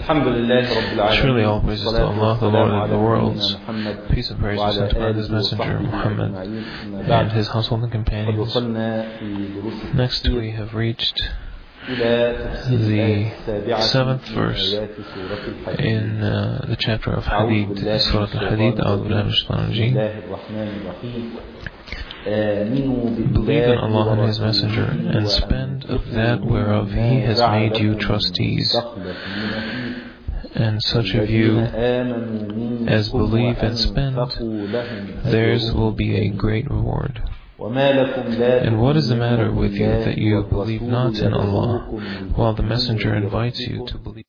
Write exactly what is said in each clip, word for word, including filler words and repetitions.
Surely all praises to Allah, the Lord of the worlds. Peace and praise be sent upon His Messenger Muhammad and his household and companions. Next we have reached the seventh verse in uh, the chapter of Hadid, Surah Al-Hadid. A'udhu billahi minash shaitanir rajeem. Believe in Allah and His Messenger, and spend of that whereof He has made you trustees. And such of you as believe and spend, theirs will be a great reward. And what is the matter with you that you believe not in Allah, while the Messenger invites you to believe?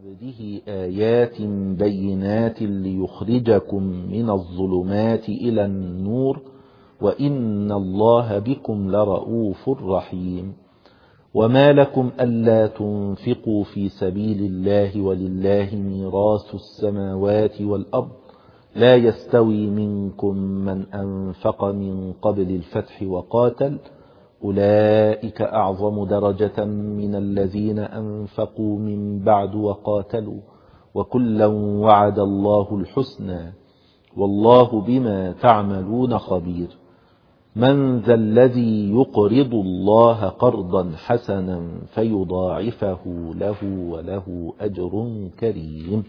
آيات بينات ليخرجكم من الظلمات إلى النور وإن الله بكم لرؤوف رحيم وما لكم ألا تنفقوا في سبيل الله ولله ميراث السماوات والأرض لا يستوي منكم من أنفق من قبل الفتح وقاتل أولئك أعظم درجة من الذين أنفقوا من بعد وقاتلوا وكلا وعد الله الحسنى والله بما تعملون خبير من ذا الذي يقرض الله قرضا حسنا فيضاعفه له وله أجر كريم.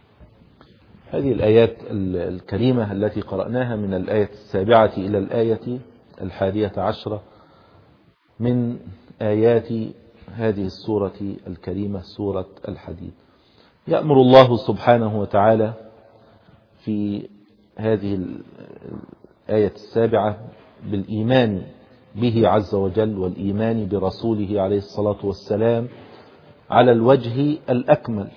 هذه الآيات الكريمة التي قرأناها من الآية السابعة إلى الآية الحادية عشرة من آيات هذه السورة الكريمة، سورة الحديد. يأمر الله سبحانه وتعالى في هذه الآية السابعة بالإيمان به عز وجل والإيمان برسوله عليه الصلاة والسلام على الوجه الأكمل،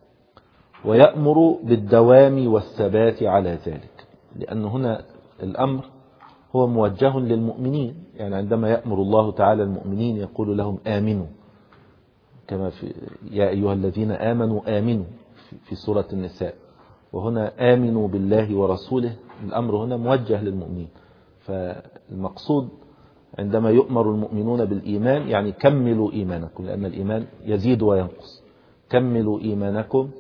ويأمر بالدوام والثبات على ذلك، لأن هنا الأمر هو موجه للمؤمنين. يعني عندما يأمر الله تعالى المؤمنين يقول لهم آمنوا، كما في يا أيها الذين آمنوا آمنوا في سورة النساء، وهنا آمنوا بالله ورسوله. الأمر هنا موجه للمؤمنين، فالمقصود عندما يؤمر المؤمنون بالإيمان يعني كملوا إيمانكم، لأن الإيمان يزيد وينقص. كملوا إيمانكم،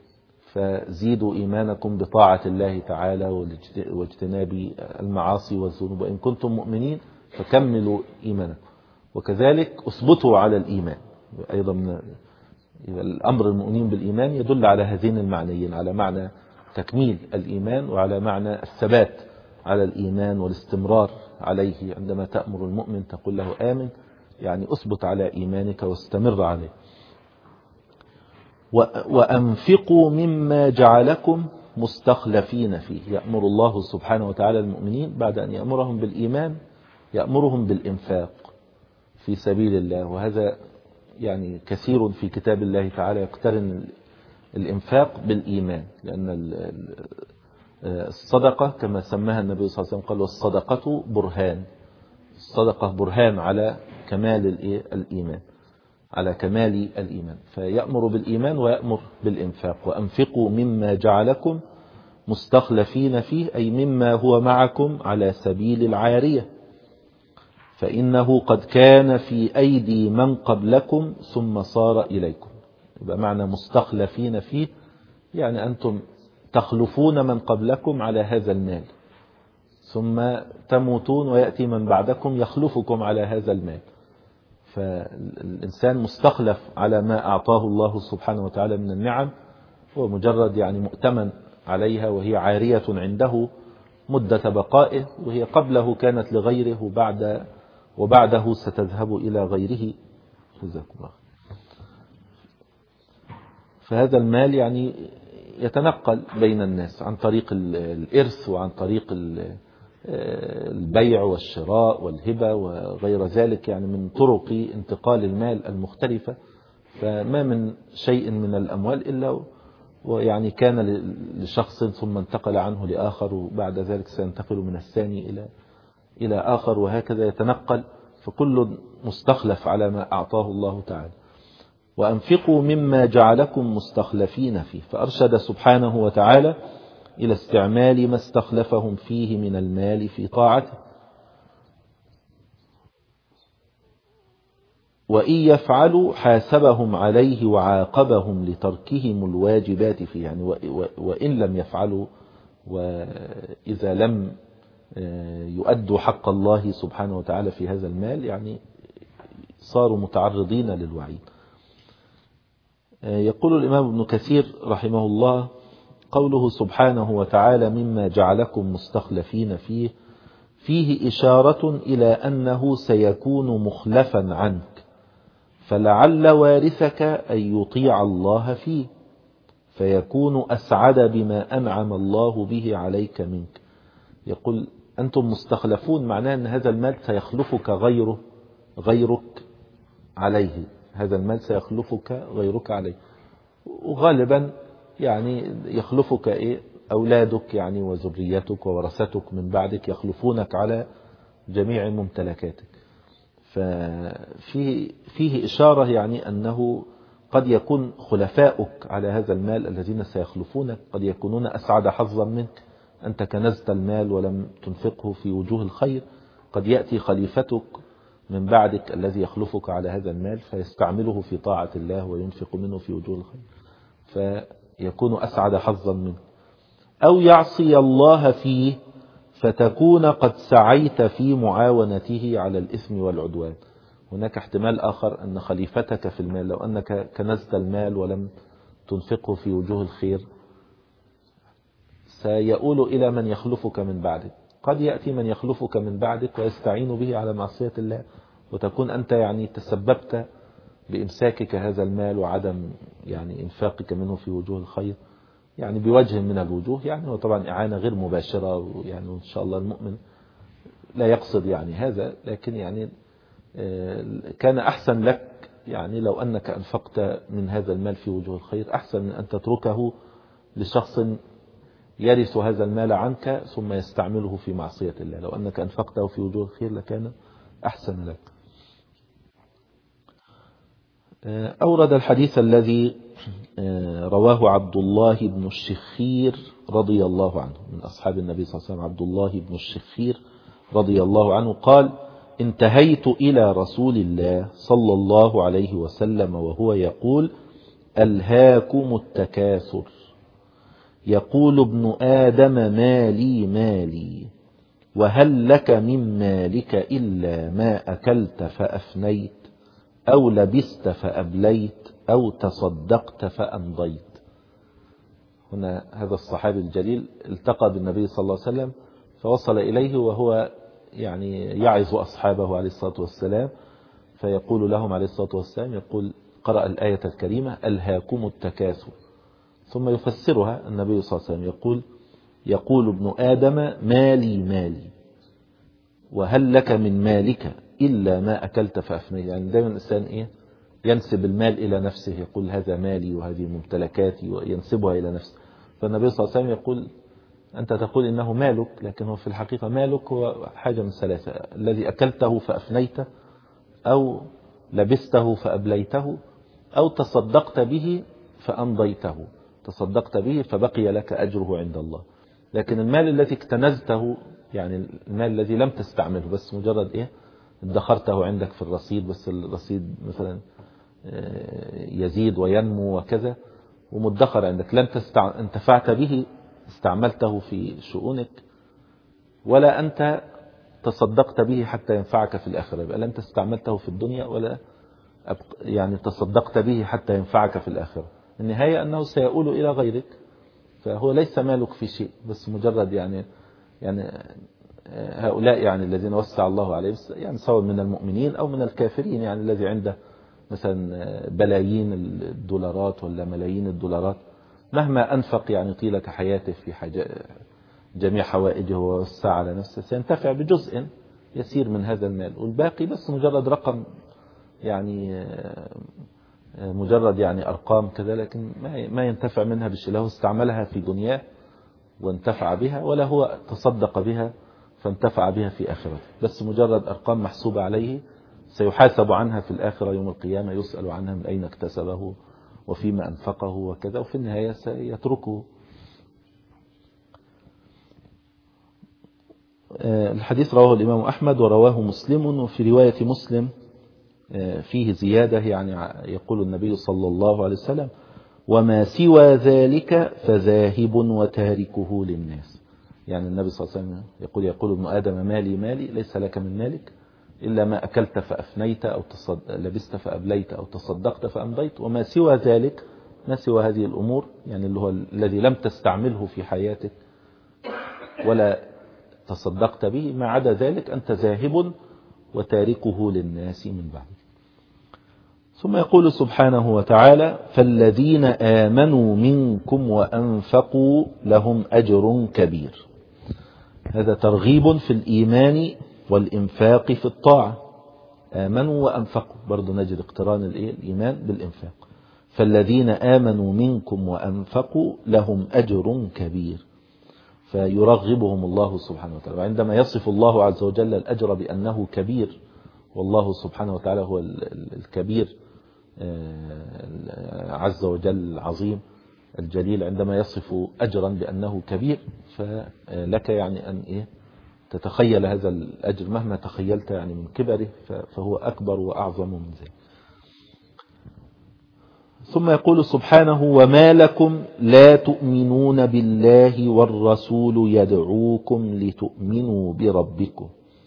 فزيدوا إيمانكم بطاعة الله تعالى واجتناب المعاصي والذنوب، وإن كنتم مؤمنين فكملوا إيمانكم، وكذلك أثبتوا على الإيمان. أيضا من الأمر المؤمنين بالإيمان يدل على هذين المعنيين، على معنى تكميل الإيمان وعلى معنى الثبات على الإيمان والاستمرار عليه. عندما تأمر المؤمن تقول له آمن، يعني أثبت على إيمانك واستمر عليه. وأنفقوا مما جعلكم مستخلفين فيه. يأمر الله سبحانه وتعالى المؤمنين بعد أن يأمرهم بالإيمان يأمرهم بالإنفاق في سبيل الله، وهذا يعني كثير في كتاب الله تعالى يقترن الإنفاق بالإيمان، لأن الصدقة كما سماها النبي صلى الله عليه وسلم قال والصدقة برهان. الصدقة برهان على كمال الإيمان، على كمال الإيمان. فيأمر بالإيمان ويأمر بالإنفاق. وأنفقوا مما جعلكم مستخلفين فيه، أي مما هو معكم على سبيل العارية، فإنه قد كان في أيدي من قبلكم ثم صار إليكم. يبقى معنى مستخلفين فيه يعني أنتم تخلفون من قبلكم على هذا المال، ثم تموتون ويأتي من بعدكم يخلفكم على هذا المال. فالإنسان مستخلف على ما أعطاه الله سبحانه وتعالى من النعم، هو مجرد يعني مؤتمن عليها، وهي عارية عنده مدة بقائه، وهي قبله كانت لغيره وبعد وبعده ستذهب إلى غيره. جزاكم الله. فهذا المال يعني يتنقل بين الناس عن طريق الإرث وعن طريق البيع والشراء والهبة وغير ذلك، يعني من طرق انتقال المال المختلفة. فما من شيء من الأموال إلا ويعني كان لشخص ثم انتقل عنه لآخر، وبعد ذلك سينتقل من الثاني إلى إلى آخر، وهكذا يتنقل، فكل مستخلف على ما أعطاه الله تعالى. وأنفقوا مما جعلكم مستخلفين فيه، فأرشد سبحانه وتعالى إلى استعمال ما استخلفهم فيه من المال في طاعته. وإن يفعلوا حاسبهم عليه وعاقبهم لتركهم الواجبات فيه، يعني وإن لم يفعلوا وإذا لم يؤدوا حق الله سبحانه وتعالى في هذا المال يعني صاروا متعرضين للوعيد. يقول الإمام ابن كثير رحمه الله: قوله سبحانه وتعالى مما جعلكم مستخلفين فيه فيه إشارة إلى أنه سيكون مخلفا عنك، فلعل وارثك أن يطيع الله فيه فيكون أسعد بما أنعم الله به عليك منك. يقول أنتم مستخلفون، معناه أن هذا المال سيخلفك غيره غيرك عليه، هذا المال سيخلفك غيرك عليه، وغالبا يعني يخلفك إيه؟ أولادك يعني وذريتك وورثتك من بعدك يخلفونك على جميع ممتلكاتك. ففيه فيه إشارة يعني أنه قد يكون خلفاؤك على هذا المال الذين سيخلفونك قد يكونون أسعد حظا منك، أنت كنزت المال ولم تنفقه في وجوه الخير، قد يأتي خليفتك من بعدك الذي يخلفك على هذا المال فيستعمله في طاعة الله وينفق منه في وجوه الخير فيكون أسعد حظا منه، أو يعصي الله فيه فتكون قد سعيت في معاونته على الإثم والعدوان. هناك احتمال آخر أن خليفتك في المال لو أنك كنزت المال ولم تنفقه في وجوه الخير سيؤول إلى من يخلفك من بعدك، قد يأتي من يخلفك من بعدك ويستعين به على معصية الله وتكون أنت يعني تسببت بإمساكك هذا المال وعدم يعني إنفاقك منه في وجوه الخير يعني بوجه من الوجوه، يعني هو طبعا إعانة غير مباشرة يعني وإن شاء الله المؤمن لا يقصد يعني هذا، لكن يعني كان أحسن لك يعني لو أنك أنفقت من هذا المال في وجوه الخير أحسن من أن تتركه لشخص يرث هذا المال عنك ثم يستعمله في معصية الله، لو أنك أنفقته في وجوه الخير لكان أحسن لك. أورد الحديث الذي رواه عبد الله بن الشخير رضي الله عنه من أصحاب النبي صلى الله عليه وسلم، عبد الله بن الشخير رضي الله عنه قال: انتهيت إلى رسول الله صلى الله عليه وسلم وهو يقول: ألهاكم التكاثر، يقول ابن آدم مالي مالي، وهل لك من مالك إلا ما أكلت فأفنيت أو لبست فأبليت أو تصدقت فأمضيت. هنا هذا الصحابي الجليل التقى بالنبي صلى الله عليه وسلم فوصل إليه وهو يعني يعظ أصحابه عليه الصلاة والسلام، فيقول لهم عليه الصلاة والسلام يقول قرأ الآية الكريمة: ألهاكم التكاثر، ثم يفسرها النبي صلى الله عليه وسلم يقول يقول ابن آدم مالي مالي، وهل لك من مالك إلا ما أكلت فأفنيت. يعني دائما الإنسان إيه ينسب المال إلى نفسه، يقول هذا مالي وهذه ممتلكاتي وينسبها إلى نفسه، فالنبي صلى الله عليه وسلم يقول أنت تقول إنه مالك، لكن هو في الحقيقة مالك هو حاجة من ثلاثة: الذي أكلته فأفنيته، أو لبسته فأبليته، أو تصدقت به فأمضيته، تصدقت به فبقي لك أجره عند الله. لكن المال الذي اكتنزته يعني المال الذي لم تستعمله بس مجرد إيه ادخرته عندك في الرصيد، بس الرصيد مثلا يزيد وينمو وكذا ومدخر عندك، لن تستع... انتفعت به استعملته في شؤونك ولا أنت تصدقت به حتى ينفعك في الآخرة، يبقى لا أنت استعملته في الدنيا ولا يعني تصدقت به حتى ينفعك في الآخرة. النهاية أنه سيؤول إلى غيرك، فهو ليس مالك في شيء بس مجرد يعني يعني هؤلاء يعني الذين وسع الله عليهم يعني سواء من المؤمنين أو من الكافرين، يعني الذي عنده مثلا بلايين الدولارات ولا ملايين الدولارات مهما أنفق يعني طيلة حياته في حاجة جميع حوائجه ووسع على نفسه سينتفع بجزء يسير من هذا المال، والباقي بس مجرد رقم يعني مجرد يعني أرقام كذا، لكن ما ينتفع منها بشيء، له استعملها في دنياه وانتفع بها ولا هو تصدق بها فانتفع بها في آخرته، بس مجرد أرقام محسوبة عليه سيحاسب عنها في الآخرة يوم القيامة، يسأل عنها من أين اكتسبه وفيما أنفقه وكذا، وفي النهاية سيتركه. الحديث رواه الإمام أحمد ورواه مسلم، وفي رواية مسلم فيه زيادة، يعني يقول النبي صلى الله عليه وسلم: وما سوى ذلك فذاهب وتاركه للناس. يعني النبي صلى الله عليه وسلم يقول يقول ابن آدم مالي مالي ليس لك من مالك إلا ما أكلت فأفنيت أو لبست فأبليت أو تصدقت فأمضيت، وما سوى ذلك ما سوى هذه الأمور يعني اللي هو الذي لم تستعمله في حياتك ولا تصدقت به، ما عدا ذلك أنت ذاهب وتاركه للناس من بعد. ثم يقول سبحانه وتعالى: فالذين آمنوا منكم وأنفقوا لهم أجر كبير. هذا ترغيب في الإيمان والإنفاق في الطاعة. آمنوا وأنفقوا، برضو نجد اقتران الإيمان بالإنفاق. فالذين آمنوا منكم وأنفقوا لهم أجر كبير، فيرغبهم الله سبحانه وتعالى. وعندما يصف الله عز وجل الأجر بأنه كبير، والله سبحانه وتعالى هو الكبير عز وجل العظيم الجليل، عندما يصف أجرا بأنه كبير فلك يعني أن إيه تتخيل هذا الأجر مهما تخيلت يعني من كبره فهو أكبر وأعظم من ذلك. ثم يقول سبحانه: وما لكم لا تؤمنون بالله والرسول يدعوكم لتؤمنوا بربكم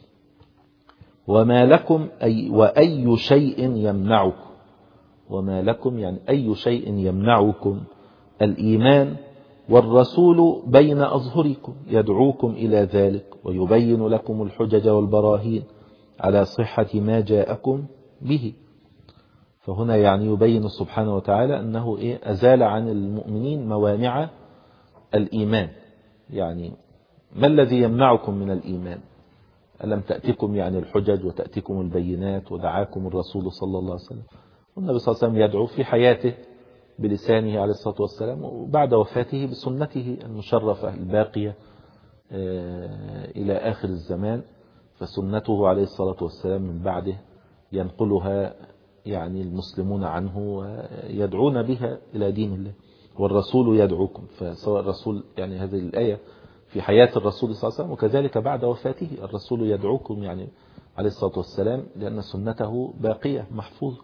وما لكم أي وأي شيء يمنعكم. وما لكم يعني أي شيء يمنعكم الإيمان والرسول بين أظهركم يدعوكم إلى ذلك ويبين لكم الحجج والبراهين على صحة ما جاءكم به. فهنا يعني يبين سبحانه وتعالى أنه إيه أزال عن المؤمنين موانع الإيمان. يعني ما الذي يمنعكم من الإيمان؟ ألم تأتكم يعني الحجج وتأتكم البينات ودعاكم الرسول صلى الله عليه وسلم، والنبي صلى الله عليه وسلم يدعو في حياته بلسانه عليه الصلاة والسلام، وبعد وفاته بسنته المشرفة الباقية إلى آخر الزمان. فسنته عليه الصلاة والسلام من بعده ينقلها يعني المسلمون عنه ويدعون بها إلى دين الله. والرسول يدعوكم، فسواء الرسول يعني هذه الآية في حياة الرسول صلى الله عليه وسلم وكذلك بعد وفاته الرسول يدعوكم يعني عليه الصلاة والسلام، لأن سنته باقية محفوظة.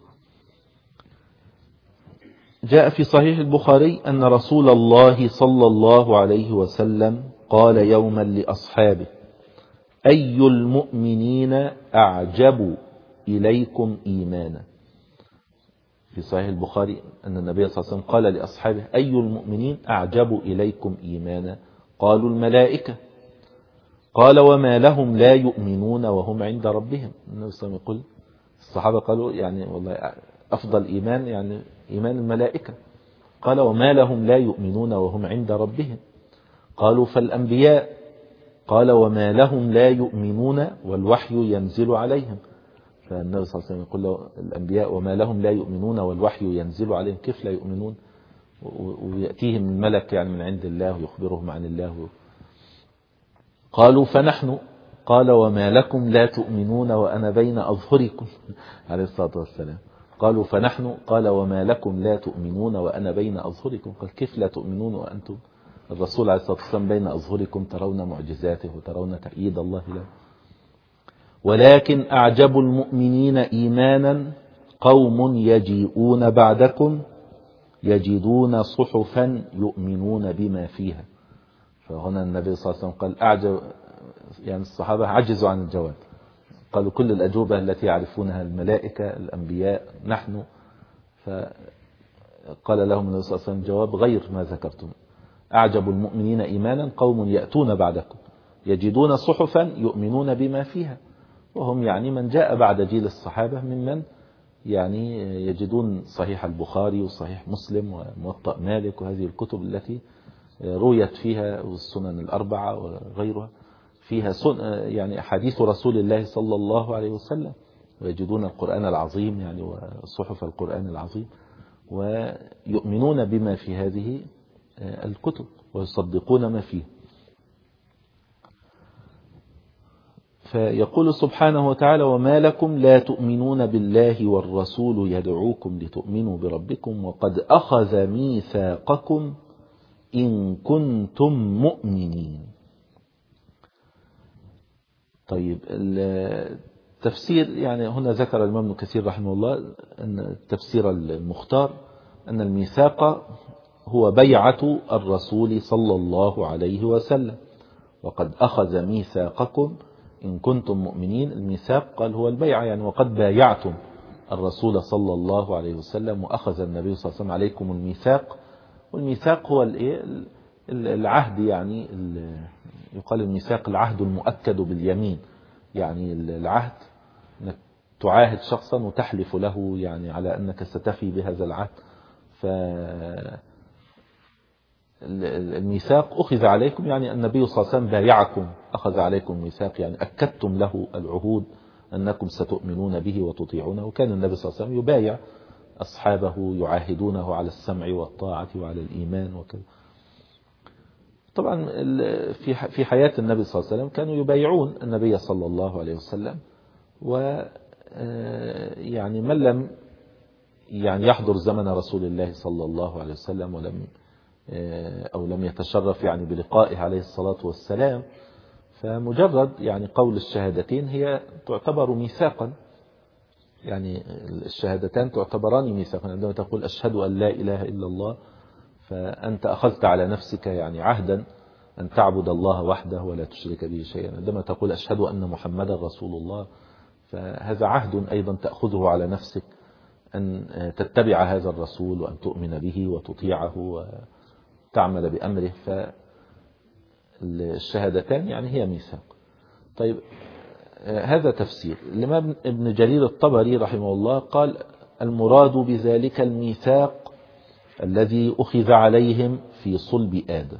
جاء في صحيح البخاري أن رسول الله صلى الله عليه وسلم قال يوما لأصحابه: أي المؤمنين أعجب إليكم إيمانا. في صحيح البخاري أن النبي صلى الله عليه وسلم قال لأصحابه: أي المؤمنين أعجب إليكم إيمانا؟ قالوا: الملائكة. قال: وما لهم لا يؤمنون وهم عند ربهم. النبي صلى الله عليه وسلم يقول الصحابة قالوا يعني والله أفضل إيمان يعني إيمان الملائكة. قال: وما لهم لا يؤمنون وهم عند ربهم؟ قالوا: فالأنبياء. قال: وما لهم لا يؤمنون والوحي ينزل عليهم. فالنبي صلى الله عليه وسلم يقول له الأنبياء وما لهم لا يؤمنون والوحي ينزل عليهم، كيف لا يؤمنون ويأتيهم الملك يعني من عند الله ويخبرهم عن الله. قالوا: فنحن. قال: وما لكم لا تؤمنون وأنا بين أظهركم عليه الصلاة والسلام. قالوا: فنحن. قال: وما لكم لا تؤمنون وأنا بين أظهركم. قال: كيف لا تؤمنون وأنتم الرسول عليه الصلاة والسلام بين أظهركم ترون معجزاته وترون تأييد الله له. ولكن أعجب المؤمنين إيمانا قوم يجيئون بعدكم يجدون صحفا يؤمنون بما فيها. فهنا النبي صلى الله عليه وسلم قال أعجب يعني الصحابة عجزوا عن الجواب، قالوا كل الأجوبة التي يعرفونها الملائكة الأنبياء نحن. فقال لهم النبي صلى الله عليه وسلم جواب غير ما ذكرتم: أعجب المؤمنين إيمانا قوم يأتون بعدكم يجدون صحفا يؤمنون بما فيها. وهم يعني من جاء بعد جيل الصحابة ممن يعني يجدون صحيح البخاري وصحيح مسلم وموطأ مالك وهذه الكتب التي رويت فيها والسنن الأربعة وغيرها فيها يعني أحاديث رسول الله صلى الله عليه وسلم، ويجدون القرآن العظيم يعني وصحف القرآن العظيم ويؤمنون بما في هذه الكتب ويصدقون ما فيه. فيقول سبحانه وتعالى: وما لكم لا تؤمنون بالله والرسول يدعوكم لتؤمنوا بربكم وقد أخذ ميثاقكم إن كنتم مؤمنين. طيب التفسير يعني هنا ذكر الإمام ابن كثير رحمه الله أن التفسير المختار أن الميثاق هو بيعة الرسول صلى الله عليه وسلم، وقد أخذ ميثاقكم إن كنتم مؤمنين. الميثاق قال هو البيعة، يعني وقد بايعتم الرسول صلى الله عليه وسلم وأخذ النبي صلى الله عليه وسلم عليكم الميثاق. والميثاق هو العهد، يعني يقال الميثاق العهد المؤكد باليمين، يعني العهد أنك تعاهد شخصا وتحلف له يعني على أنك ستفي بهذا العهد. فالميثاق أخذ عليكم، يعني النبي صلى الله عليه وسلم بايعكم، أخذ عليكم الميثاق، يعني أكدتم له العهود أنكم ستؤمنون به وتطيعونه. وكان النبي صلى الله عليه وسلم يبايع أصحابه يعاهدونه على السمع والطاعة وعلى الإيمان وكذا. طبعا في في حياة النبي صلى الله عليه وسلم كانوا يبايعون النبي صلى الله عليه وسلم، و يعني من لم يعني يحضر زمن رسول الله صلى الله عليه وسلم ولم أو لم يتشرف يعني بلقائه عليه الصلاة والسلام، فمجرد يعني قول الشهادتين هي تعتبر ميثاقا، يعني الشهادتان تعتبران ميثاقا. عندما تقول أشهد أن لا إله إلا الله فأنت أخذت على نفسك يعني عهدا أن تعبد الله وحده ولا تشرك به شيئا. عندما تقول أشهد أن محمدا رسول الله فهذا عهد أيضا تأخذه على نفسك أن تتبع هذا الرسول وأن تؤمن به وتطيعه وتعمل بأمره. فالشهادتان يعني هي ميثاق. طيب هذا تفسير. الإمام ابن جرير الطبري رحمه الله قال المراد بذلك الميثاق الذي أخذ عليهم في صلب آدم،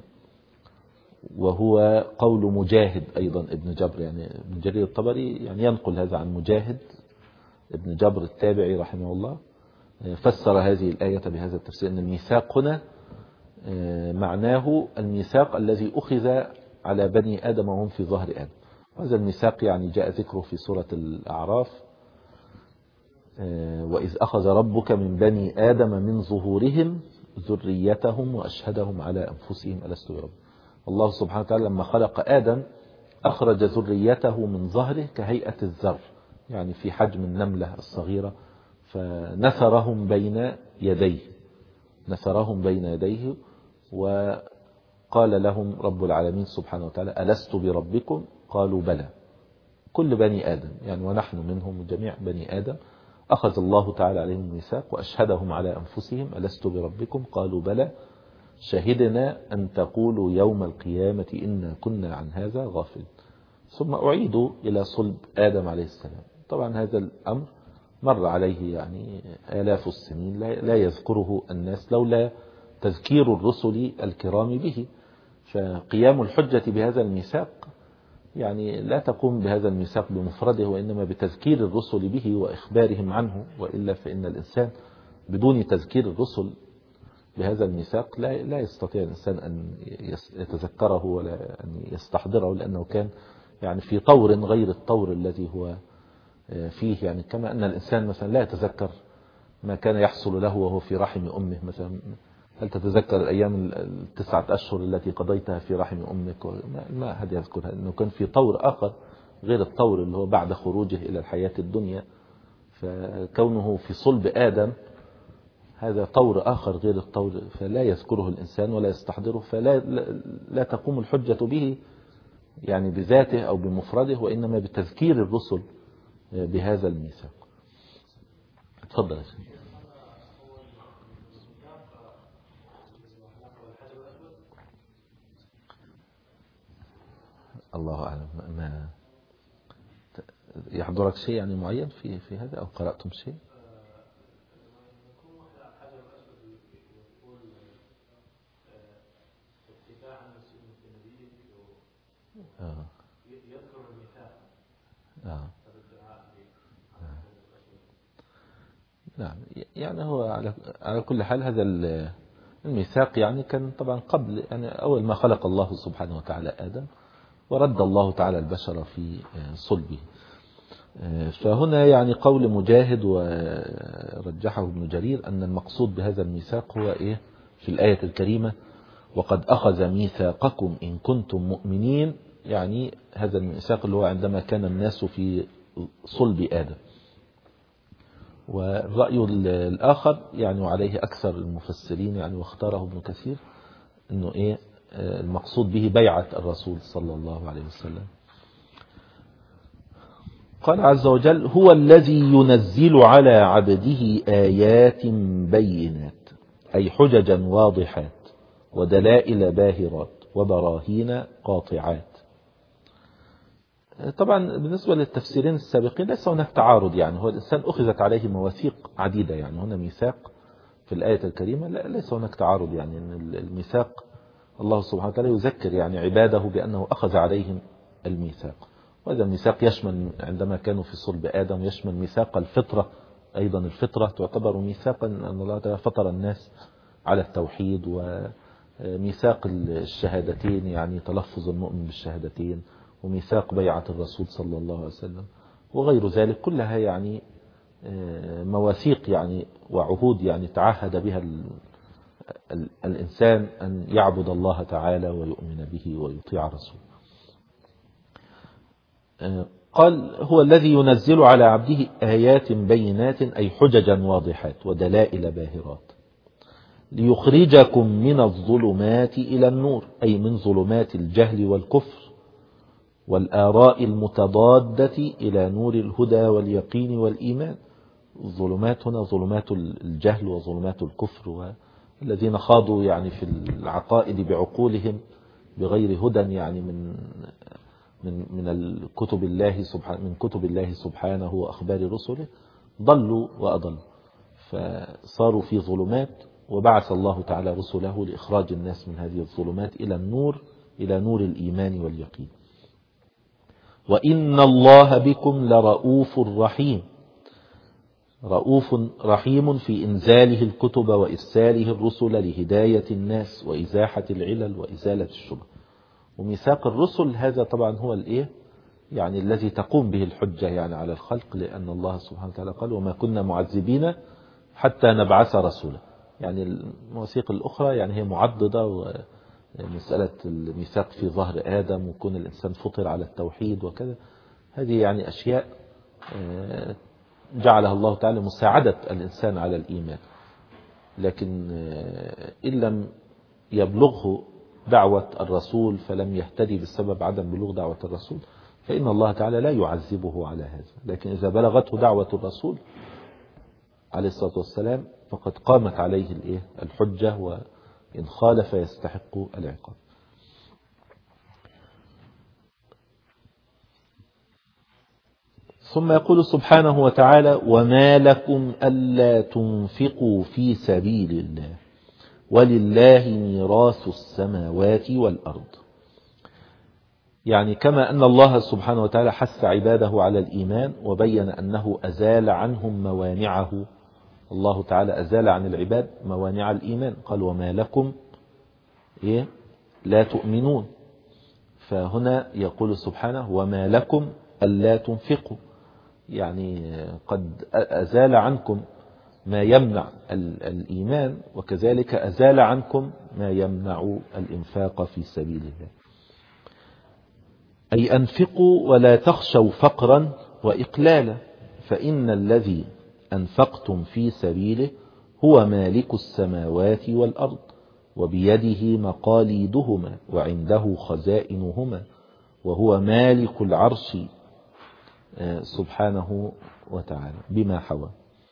وهو قول مجاهد أيضا ابن جبر، يعني ابن جرير الطبري يعني ينقل هذا عن مجاهد ابن جبر التابعي رحمه الله، فسر هذه الآية بهذا التفسير أن الميثاق هنا معناه الميثاق الذي أخذ على بني آدم وهم في ظهر آدم. هذا الميثاق يعني جاء ذكره في سورة الأعراف، وإذ أخذ ربك من بني آدم من ظهورهم ذريتهم وأشهدهم على أنفسهم ألست بربكم. الله سبحانه وتعالى لما خلق آدم أخرج ذريته من ظهره كهيئة الذر، يعني في حجم النملة الصغيرة، فنثرهم بين يديه نثرهم بين يديه وقال لهم رب العالمين سبحانه وتعالى ألست بربكم؟ قالوا بلى. كل بني آدم يعني ونحن منهم جميع بني آدم أخذ الله تعالى عليهم الميثاق وأشهدهم على أنفسهم ألست بربكم؟ قالوا بلى شهدنا أن تقولوا يوم القيامة إنا كنا عن هذا غافل. ثم أعيدوا إلى صلب آدم عليه السلام. طبعا هذا الأمر مر عليه يعني آلاف السنين لا يذكره الناس لولا تذكير الرسل الكرام به. فقيام الحجة بهذا الميثاق يعني لا تقوم بهذا الميثاق بمفرده، وإنما بتذكير الرسل به وإخبارهم عنه، وإلا فإن الإنسان بدون تذكير الرسل بهذا الميثاق لا لا يستطيع الإنسان أن يتذكره ولا أن يستحضره، لأنه كان يعني في طور غير الطور الذي هو فيه. يعني كما أن الإنسان مثلا لا يتذكر ما كان يحصل له وهو في رحم أمه مثلا. هل تتذكر الأيام التسعة أشهر التي قضيتها في رحم أمك؟ ما أحد يذكرها، أنه كان في طور آخر غير الطور اللي هو بعد خروجه إلى الحياة الدنيا. فكونه في صلب آدم هذا طور آخر غير الطور، فلا يذكره الإنسان ولا يستحضره، فلا لا تقوم الحجة به يعني بذاته أو بمفرده، وإنما بتذكير الرسل بهذا الميثاق. تفضل يا سيدي. الله أعلم. ما يحضرك شيء يعني معين في في هذا أو قرأتم شيء؟ آه. آه. نعم. يعني هو على على كل حال هذا الميثاق يعني كان طبعا قبل يعني أول ما خلق الله سبحانه وتعالى آدم ورد الله تعالى البشر في صلبه. فهنا يعني قول مجاهد ورجحه ابن جرير أن المقصود بهذا الميثاق هو إيه في الآية الكريمة وقد أخذ ميثاقكم إن كنتم مؤمنين. يعني هذا الميثاق اللي هو عندما كان الناس في صلب آدم. والرأي الآخر يعني وعليه أكثر المفسرين يعني واختاره ابن كثير أنه إيه المقصود به بيعة الرسول صلى الله عليه وسلم. قال عز وجل هو الذي ينزل على عبده آيات بينات أي حججا واضحات ودلائل باهرات وبراهين قاطعات. طبعا بالنسبة للتفسيرين السابقين ليس هناك تعارض، يعني هو الإنسان أخذت عليه مواثيق عديدة، يعني هنا ميثاق في الآية الكريمة ليس هناك تعارض، يعني الميثاق الله سبحانه وتعالى يذكر يعني عباده بأنه أخذ عليهم الميثاق، وهذا الميثاق يشمل عندما كانوا في صلب آدم يشمل ميثاق الفطرة، أيضا الفطرة تعتبر ميثاقا أن الله تعالى فطر الناس على التوحيد، وميثاق الشهادتين يعني تلفظ المؤمن بالشهادتين، وميثاق بيعة الرسول صلى الله عليه وسلم وغير ذلك، كلها يعني مواثيق يعني وعهود يعني تعهد بها الإنسان أن يعبد الله تعالى ويؤمن به ويطيع رسوله. قال هو الذي ينزل على عبده آيات بينات أي حججا واضحات ودلائل باهرات ليخرجكم من الظلمات إلى النور، أي من ظلمات الجهل والكفر والآراء المتضادة إلى نور الهدى واليقين والإيمان. الظلمات هنا ظلمات الجهل وظلمات الكفر، والذين خاضوا يعني في العقائد بعقولهم بغير هدى يعني من من من الكتب الله سبحانه من كتب الله سبحانه وأخبار رسله ضلوا وأضلوا، فصاروا في ظلمات، وبعث الله تعالى رسله لإخراج الناس من هذه الظلمات إلى النور، إلى نور الإيمان واليقين. وإن الله بكم لرؤوف رحيم، رؤوف رحيم في إنزاله الكتب وإرساله الرسل لهداية الناس وإزاحة العلل وإزالة الشبه. وميثاق الرسل هذا طبعا هو الإيه يعني الذي تقوم به الحجة يعني على الخلق، لأن الله سبحانه وتعالى قال وما كنا معذبين حتى نبعث رسولا. يعني المواثيق الأخرى يعني هي معضدة، ومسألة الميثاق في ظهر آدم وكون الإنسان فطر على التوحيد وكذا، هذه يعني أشياء جعلها الله تعالى مساعدة الإنسان على الإيمان، لكن إن لم يبلغه دعوة الرسول فلم يهتدي بسبب عدم بلوغ دعوة الرسول فإن الله تعالى لا يعذبه على هذا. لكن إذا بلغته دعوة الرسول عليه الصلاة والسلام فقد قامت عليه الحجة، وإن خالف يستحق العقاب. ثم يقول سبحانه وتعالى وما لكم ألا تنفقوا في سبيل الله ولله ميراث السماوات والأرض. يعني كما أن الله سبحانه وتعالى حث عباده على الإيمان وبين أنه أزال عنهم موانعه، الله تعالى أزال عن العباد موانع الإيمان، قال وما لكم إيه لا تؤمنون. فهنا يقول سبحانه وما لكم ألا تنفقوا، يعني قد أزال عنكم ما يمنع الإيمان، وكذلك أزال عنكم ما يمنع الإنفاق في سبيل الله. أي أنفقوا ولا تخشوا فقرا وإقلالا، فإن الذي أنفقتم في سبيله هو مالك السماوات والأرض وبيده مقاليدهما وعنده خزائنهما وهو مالك العرش سبحانه وتعالى بما حوى.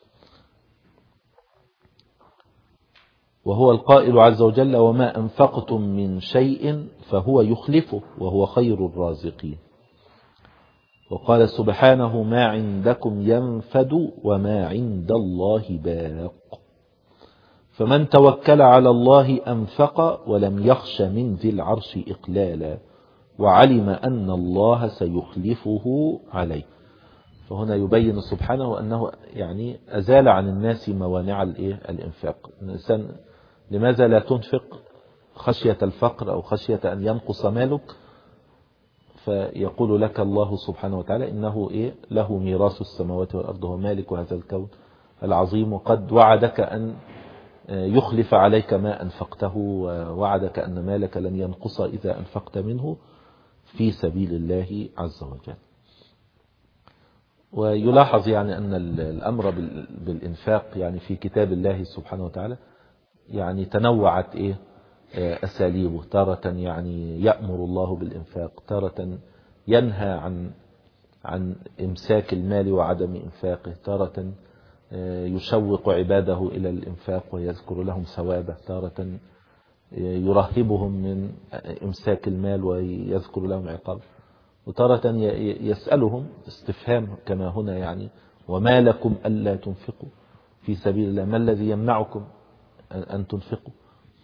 وهو القائل عز وجل وما أنفقتم من شيء فهو يخلفه وهو خير الرازقين. وقال سبحانه ما عندكم ينفد وما عند الله باق. فمن توكل على الله أنفق ولم يخش من ذي العرش إقلالا وعلم أن الله سيخلفه عليه. فهنا يبين سبحانه أنه يعني أزال عن الناس موانع الإنفاق. الإنسان لماذا لا تنفق خشية الفقر أو خشية أن ينقص مالك؟ فيقول لك الله سبحانه وتعالى إنه إيه له ميراث السماوات والأرض، هو مالك هذا الكون العظيم، وقد وعدك أن يخلف عليك ما أنفقته، ووعدك أن مالك لن ينقص إذا أنفقت منه في سبيل الله عز وجل. ويلاحظ يعني أن الأمر بالإنفاق يعني في كتاب الله سبحانه وتعالى يعني تنوعت إيه أساليبه. تارة يعني يأمر الله بالإنفاق، تارة ينهى عن عن إمساك المال وعدم إنفاقه، تارة يشوق عباده إلى الإنفاق ويذكر لهم ثوابه، تارة يرهبهم من إمساك المال ويذكر لهم عقابه، وتارة يسألهم استفهام كما هنا يعني وما لكم ألا تنفقوا في سبيل الله، ما الذي يمنعكم أن تنفقوا.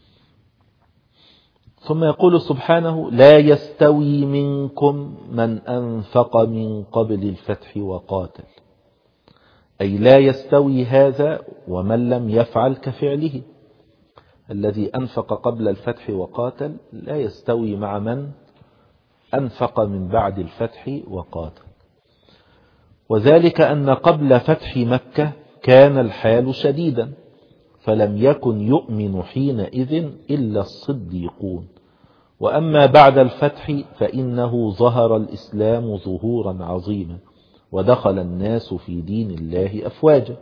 ثم يقول سبحانه لا يستوي منكم من أنفق من قبل الفتح وقاتل، أي لا يستوي هذا ومن لم يفعل كفعله. الذي أنفق قبل الفتح وقاتل لا يستوي مع من أنفق من بعد الفتح وقاتل. وذلك أن قبل فتح مكة كان الحال شديدا، فلم يكن يؤمن حينئذ إلا الصديقون، وأما بعد الفتح فإنه ظهر الإسلام ظهورا عظيما ودخل الناس في دين الله أفواجا.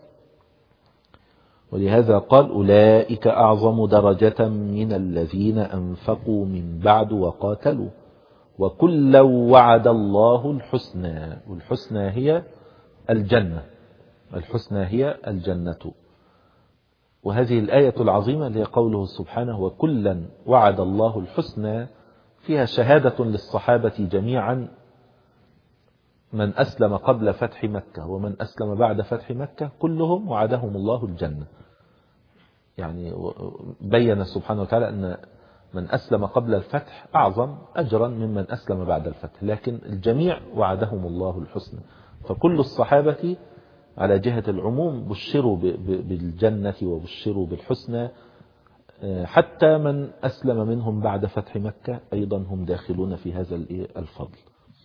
ولهذا قال أولئك أعظم درجة من الذين أنفقوا من بعد وقاتلوا وكلا وعد الله الحسنى. والحسنى هي الجنة، الحسنى هي الجنة. وهذه الآية العظيمة اللي هي قوله سبحانه وكلا وعد الله الحسنى فيها شهادة للصحابة جميعا، من أسلم قبل فتح مكة ومن أسلم بعد فتح مكة كلهم وعدهم الله الجنة. يعني بين سبحانه وتعالى أن من أسلم قبل الفتح أعظم أجرا ممن أسلم بعد الفتح، لكن الجميع وعدهم الله الحسنى. فكل الصحابة على جهة العموم بشروا بالجنة وبشروا بالحسنى، حتى من أسلم منهم بعد فتح مكة أيضا هم داخلون في هذا الفضل.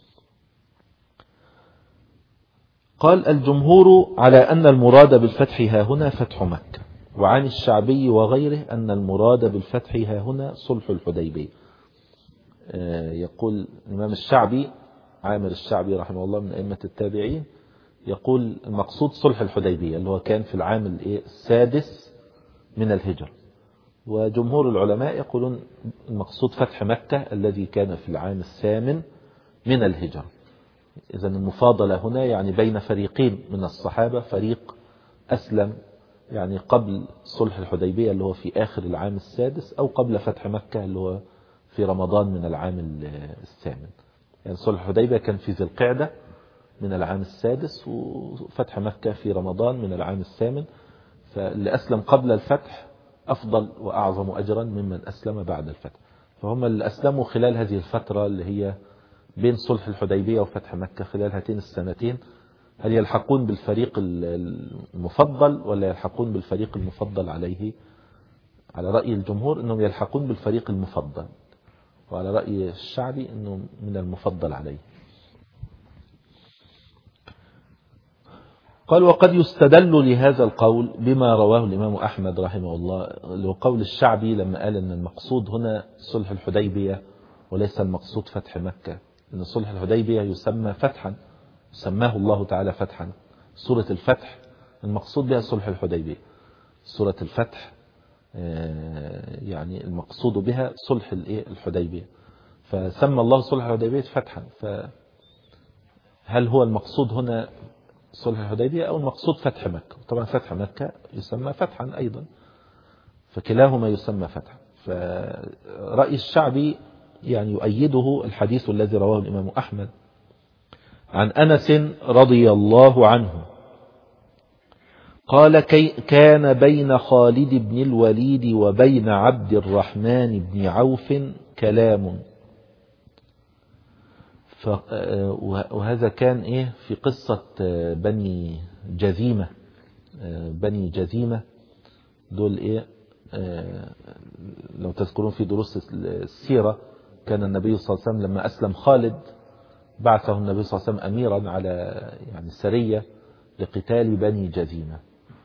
قال الجمهور على أن المراد بالفتح ها هنا فتح مكة، وعن الشعبي وغيره أن المراد بالفتح ها هنا صلح الحديبية. يقول الإمام الشعبي عامر الشعبي رحمه الله من أئمة التابعين يقول المقصود صلح الحديبية اللي هو كان في العام السادس من الهجرة، وجمهور العلماء يقولون المقصود فتح مكة الذي كان في العام الثامن من الهجرة. إذن المفاضلة هنا يعني بين فريقين من الصحابة، فريق أسلم يعني قبل صلح الحديبية اللي هو في آخر العام السادس، أو قبل فتح مكة اللي هو في رمضان من العام الثامن. يعني صلح الحديبية كان في ذي القعدة من العام السادس، وفتح مكة في رمضان من العام الثامن. فاللي أسلم قبل الفتح أفضل وأعظم أجرا ممن أسلم بعد الفتح. فهم اللي أسلموا خلال هذه الفترة اللي هي بين صلح الحديبية وفتح مكة، خلال هاتين السنتين، هل يلحقون بالفريق المفضل ولا يلحقون بالفريق المفضل عليه؟ على رأي الجمهور أنهم يلحقون بالفريق المفضل، وعلى رأي الشعبي أنه من المفضل عليه. قال وقد يستدل لهذا القول بما رواه الإمام أحمد رحمه الله، لقول الشعبي لما قال أن المقصود هنا صلح الحديبية وليس المقصود فتح مكة، أن صلح الحديبية يسمى فتحا، سماه الله تعالى فتحا. سورة الفتح المقصود بها صلح الحديبية، سورة الفتح يعني المقصود بها صلح الحديبية، فسمى الله صلح الحديبية فتحا. فهل هو المقصود هنا صلح الحديبية أو المقصود فتح مكة؟ طبعا فتح مكة يسمى فتحا أيضا، فكلاهما يسمى فتحا. فرأي الشعبي يعني يؤيده الحديث الذي رواه الإمام أحمد عن أنس رضي الله عنه قال كان بين خالد بن الوليد وبين عبد الرحمن بن عوف كلام. وهذا كان إيه في قصة بني جذيمة. بني جذيمة دول إيه لو تذكرون في دروس السيرة، كان النبي صلى الله عليه وسلم لما أسلم خالد بعثه النبي صلى الله عليه وسلم أميرا على يعني سرية لقتال بني جذيمة.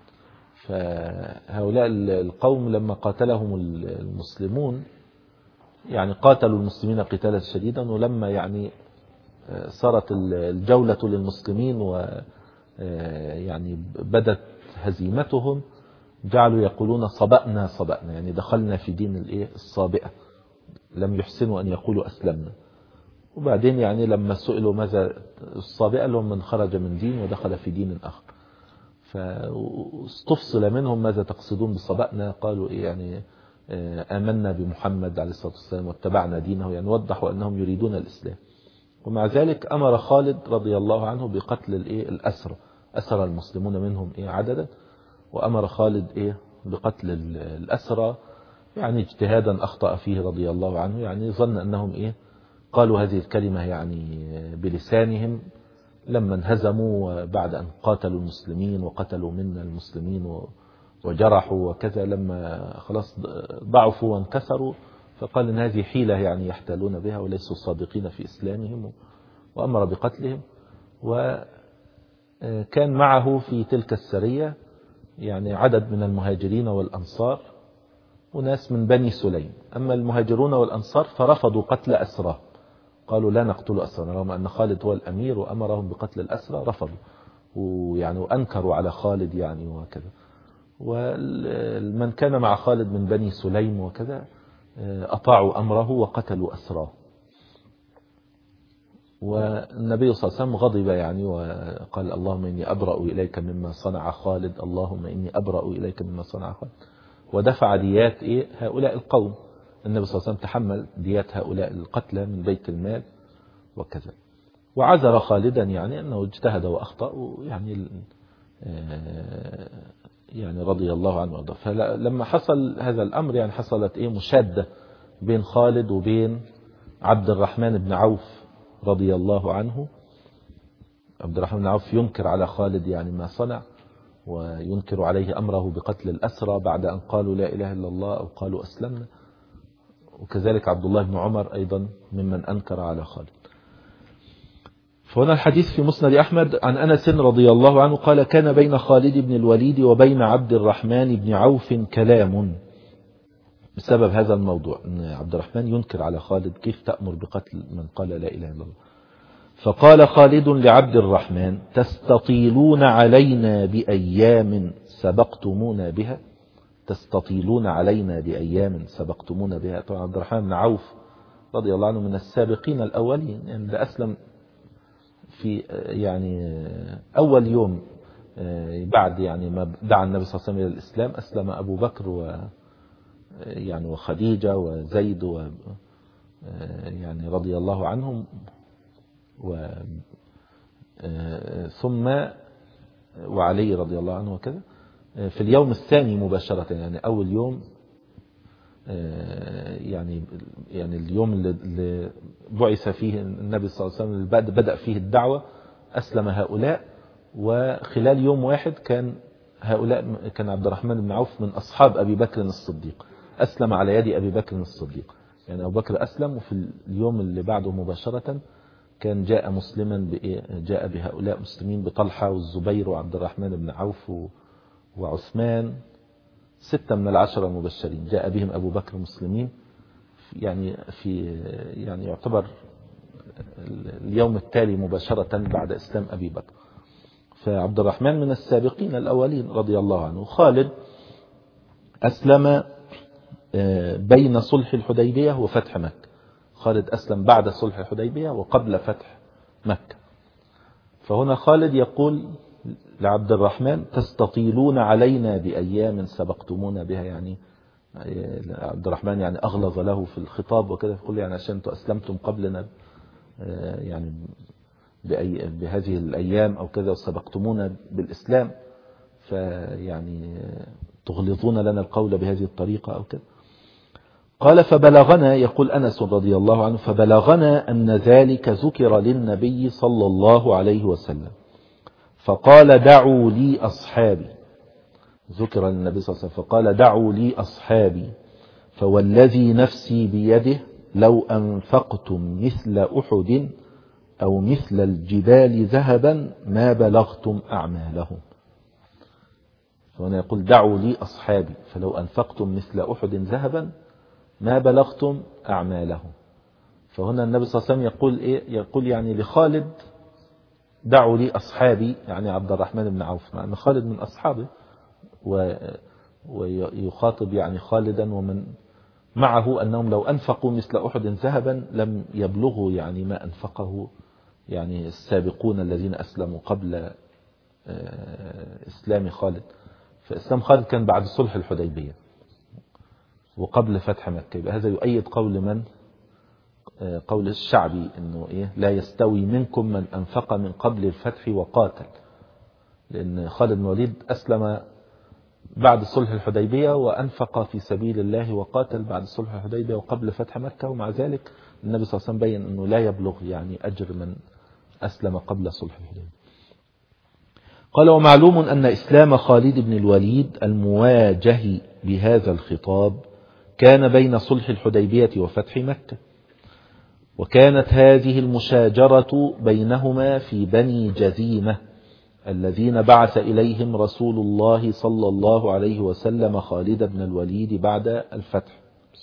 فهؤلاء القوم لما قاتلهم المسلمون يعني قاتلوا المسلمين قتالا شديدا، ولما يعني صارت الجولة للمسلمين و يعني بدت هزيمتهم، جعلوا يقولون صبأنا صبأنا، يعني دخلنا في دين الايه الصابئة، لم يحسنوا أن يقولوا أسلمنا. وبعدين يعني لما سئلوا ماذا الصابئة، لهم من خرج من دين ودخل في دين آخر، فاستفصل منهم ماذا تقصدون بصبأنا، قالوا إيه يعني آمنا بمحمد عليه الصلاة والسلام واتبعنا دينه، يعني وضحوا أنهم يريدون الإسلام. ومع ذلك أمر خالد رضي الله عنه بقتل الإيه الأسرى، أسر المسلمون منهم إيه عددا، وأمر خالد إيه بقتل الأسرى، يعني اجتهادا أخطأ فيه رضي الله عنه، يعني ظن أنهم إيه قالوا هذه الكلمة يعني بلسانهم لما انهزموا بعد أن قاتلوا المسلمين وقتلوا منا المسلمين وجرحوا وكذا، لما خلاص ضعفوا وانكسروا فقال إن هذه حيلة يعني يحتالون بها وليسوا صادقين في إسلامهم، وأمر بقتلهم. وكان معه في تلك السرية يعني عدد من المهاجرين والأنصار وناس من بني سليم. أما المهاجرون والأنصار فرفضوا قتل أسرى، قالوا لا نقتل أسرى، رغم أن خالد هو الأمير وأمرهم بقتل الأسرى رفضوا، ويعني وأنكروا على خالد يعني وكذا. ومن كان مع خالد من بني سليم وكذا أطاعوا أمره وقتلوا أسراه. والنبي صلى الله عليه وسلم غضب يعني وقال اللهم إني أبرأ إليك مما صنع خالد، اللهم إني أبرأ إليك مما صنع خالد. ودفع ديات إيه هؤلاء القوم، النبي صلى الله عليه وسلم تحمل ديات هؤلاء القتلى من بيت المال وكذا. وعذر خالدا يعني أنه اجتهد وأخطأ يعني يعني رضي الله عنه وارضاه. فلما حصل هذا الأمر يعني حصلت إيه مشادة بين خالد وبين عبد الرحمن بن عوف رضي الله عنه. عبد الرحمن بن عوف ينكر على خالد يعني ما صنع، وينكر عليه أمره بقتل الأسرى بعد أن قالوا لا إله إلا الله أو قالوا أسلمنا. وكذلك عبد الله بن عمر أيضا ممن أنكر على خالد. فهنا الحديث في مسند أحمد عن أنس رضي الله عنه قال كان بين خالد بن الوليد وبين عبد الرحمن بن عوف كلام بسبب هذا الموضوع، أن عبد الرحمن ينكر على خالد كيف تأمر بقتل من قال لا إله إلا الله. فقال خالد لعبد الرحمن تستطيلون علينا بأيام سبقتمونا بها، تستطيلون علينا بأيام سبقتمونا بها. طبعا عبد الرحمن بن عوف رضي الله عنه من السابقين الأولين، يعني ده أسلم في يعني أول يوم بعد يعني ما دعا النبي صلى الله عليه وسلم إلى الإسلام، أسلم أبو بكر و يعني وخديجة وزيد و يعني رضي الله عنهم، و ثم وعلي رضي الله عنه وكذا في اليوم الثاني مباشرة، يعني أول يوم يعني يعني اليوم اللي بعث فيه النبي صلى الله عليه وسلم بدأ فيه الدعوة أسلم هؤلاء. وخلال يوم واحد كان هؤلاء كان عبد الرحمن بن عوف من أصحاب أبي بكر الصديق، أسلم على يد أبي بكر الصديق، يعني أبو بكر أسلم وفي اليوم اللي بعده مباشرة كان جاء مسلما جاء بهؤلاء مسلمين بطلحة والزبير وعبد الرحمن بن عوف وعثمان، ستة من العشرة المبشرين جاء بهم أبو بكر مسلمين، يعني في يعني يعتبر اليوم التالي مباشرة بعد إسلام أبي بكر. فعبد الرحمن من السابقين الأولين رضي الله عنه. خالد أسلم بين صلح الحديبية وفتح مكة، خالد أسلم بعد صلح الحديبية وقبل فتح مكة. فهنا خالد يقول لعبد الرحمن تستطيلون علينا بأيام سبقتمونا بها، يعني عبد الرحمن يعني أغلظ له في الخطاب وكذا، يقول يعني عشان أنتم أسلمتم قبلنا يعني بهذه الأيام أو كذا وسبقتمونا بالإسلام، فيعني تغلظون لنا القول بهذه الطريقة أو كذا. قال فبلغنا، يقول أنس رضي الله عنه فبلغنا أن ذلك ذكر للنبي صلى الله عليه وسلم فقال دعوا لي أصحابي، ذكر للنبي صلى الله عليه وسلم فقال دعوا لي أصحابي فوالذي نفسي بيده لو أنفقتم مثل أحد أو مثل الجبال ذهبا ما بلغتم أعمالهم. فهنا يقول دعوا لي أصحابي فلو أنفقتم مثل أحد ذهبا ما بلغتم أعمالهم. فهنا النبي صلى الله عليه وسلم يقول إيه؟ يقول يعني لخالد دعوا لي أصحابي، يعني عبد الرحمن بن عوف، مع أن خالد من أصحابه، ويخاطب يعني خالدا ومن معه أنهم لو أنفقوا مثل أحد ذهبا لم يبلغوا يعني ما أنفقه يعني السابقون الذين أسلموا قبل إسلام خالد. فإسلام خالد كان بعد صلح الحديبية وقبل فتح مكة. هذا يؤيد قول من؟ قول الشعبي إنه إيه؟ لا يستوي منكم من أنفق من قبل الفتح وقاتل، لأن خالد بن الوليد أسلم بعد صلح الحديبية وأنفق في سبيل الله وقاتل بعد صلح الحديبية وقبل فتح مكة، ومع ذلك النبي صلى الله عليه وسلم بين أنه لا يبلغ يعني أجر من أسلم قبل صلح الحديبية. قال: ومعلوم أن إسلام خالد بن الوليد المواجه بهذا الخطاب كان بين صلح الحديبية وفتح مكة، وكانت هذه المشاجرة بينهما في بني جذيمة الذين بعث إليهم رسول الله صلى الله عليه وسلم خالد بن الوليد بعد الفتح،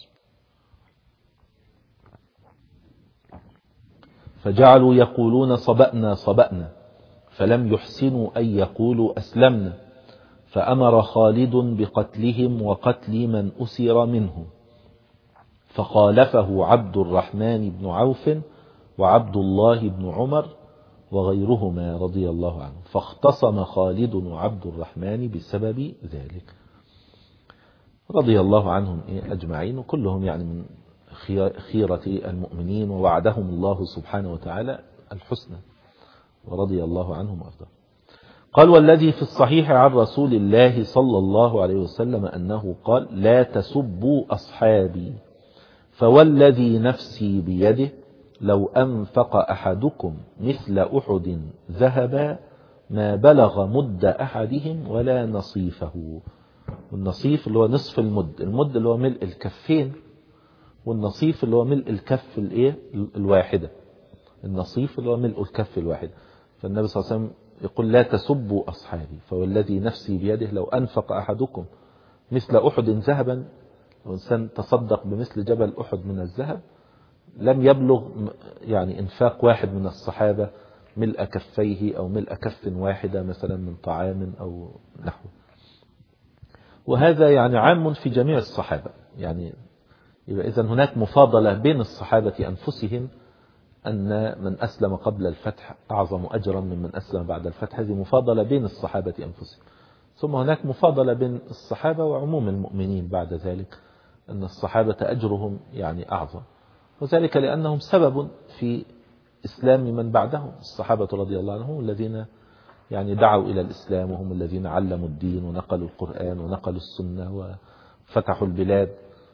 فجعلوا يقولون صبأنا صبأنا، فلم يحسنوا أن يقولوا أسلمنا، فأمر خالد بقتلهم وقتل من أسر منهم، فخالفه عبد الرحمن بن عوف وعبد الله بن عمر وغيرهما رضي الله عنه، فاختصم خالد وعبد الرحمن بسبب ذلك رضي الله عنهم أجمعين، وكلهم يعني من خيرة المؤمنين، ووعدهم الله سبحانه وتعالى الحسنى ورضي الله عنهم وأرضاهم. قال: والذي في الصحيح عن رسول الله صلى الله عليه وسلم أنه قال: لا تسبوا أصحابي، فوالذي نفسي بيده لو أنفق أحدكم مثل أحد ذهبا ما بلغ مد أحدهم ولا نصيفه. والنصيف اللي هو نصف المد، المد اللي هو ملء الكفين، والنصيف اللي هو ملء الكف الايه الواحدة، النصيف اللي هو ملء الكف الواحد. فالنبي صلى الله عليه وسلم يقول: لا تسبوا أصحابي، فوالذي نفسي بيده لو أنفق أحدكم مثل أحد ذهبا، لو إنسان تصدق بمثل جبل أحد من الذهب لم يبلغ يعني إنفاق واحد من الصحابة ملء كفيه أو ملء كف واحدة مثلا من طعام أو نحو. وهذا يعني عام في جميع الصحابة، يعني يبقى إذن هناك مفاضلة بين الصحابة أنفسهم، أن من أسلم قبل الفتح أعظم أجرا من من أسلم بعد الفتح. هذه مفاضلة بين الصحابة أنفسهم. ثم هناك مفاضلة بين الصحابة وعموم المؤمنين بعد ذلك، أن الصحابة أجرهم يعني أعظم، وذلك لأنهم سبب في إسلام من بعدهم. الصحابة رضي الله عنهم الذين يعني دعوا إلى الإسلام، وهم الذين علموا الدين ونقلوا القرآن ونقلوا السنة وفتحوا البلاد.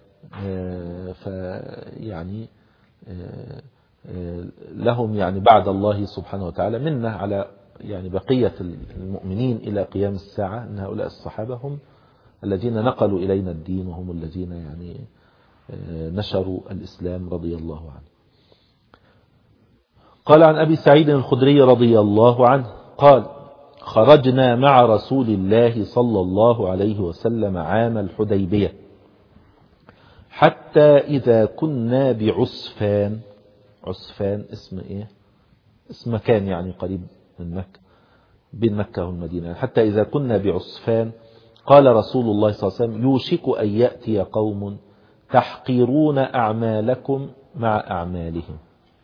فيعني لهم يعني بعد الله سبحانه وتعالى منه على يعني بقية المؤمنين إلى قيام الساعة، أن هؤلاء الصحابة هم الذين نقلوا إلينا الدين، وهم الذين يعني نشروا الإسلام رضي الله عنه. قال: عن أبي سعيد الخدري رضي الله عنه قال: خرجنا مع رسول الله صلى الله عليه وسلم عام الحديبية، حتى إذا كنا بعسفان. عسفان اسم إيه؟ اسم مكان يعني قريب من مكة، بين مكة والمدينة. حتى إذا كنا بعسفان قال رسول الله صلى الله عليه وسلم: يوشك أن يأتي قوم تحقرون أعمالكم مع أعمالهم.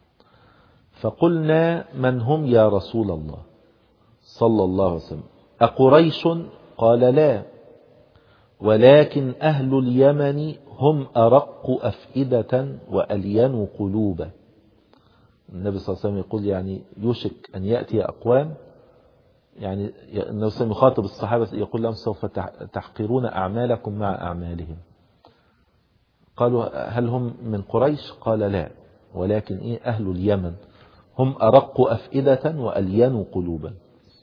فقلنا: من هم يا رسول الله صلى الله عليه وسلم؟ أقريش؟ قال: لا، ولكن أهل اليمن هم أرق أفئدة وألين قلوبا. النبي صلى الله عليه وسلم يقول يعني يوشك أن يأتي أقوام، يعني النبي صلى الله عليه وسلم يخاطب الصحابة يقول لهم: سوف تحقرون أعمالكم مع أعمالهم. قالوا: هل هم من قريش؟ قال: لا، ولكن إيه أهل اليمن هم أرق أفئدة وألين قلوبا.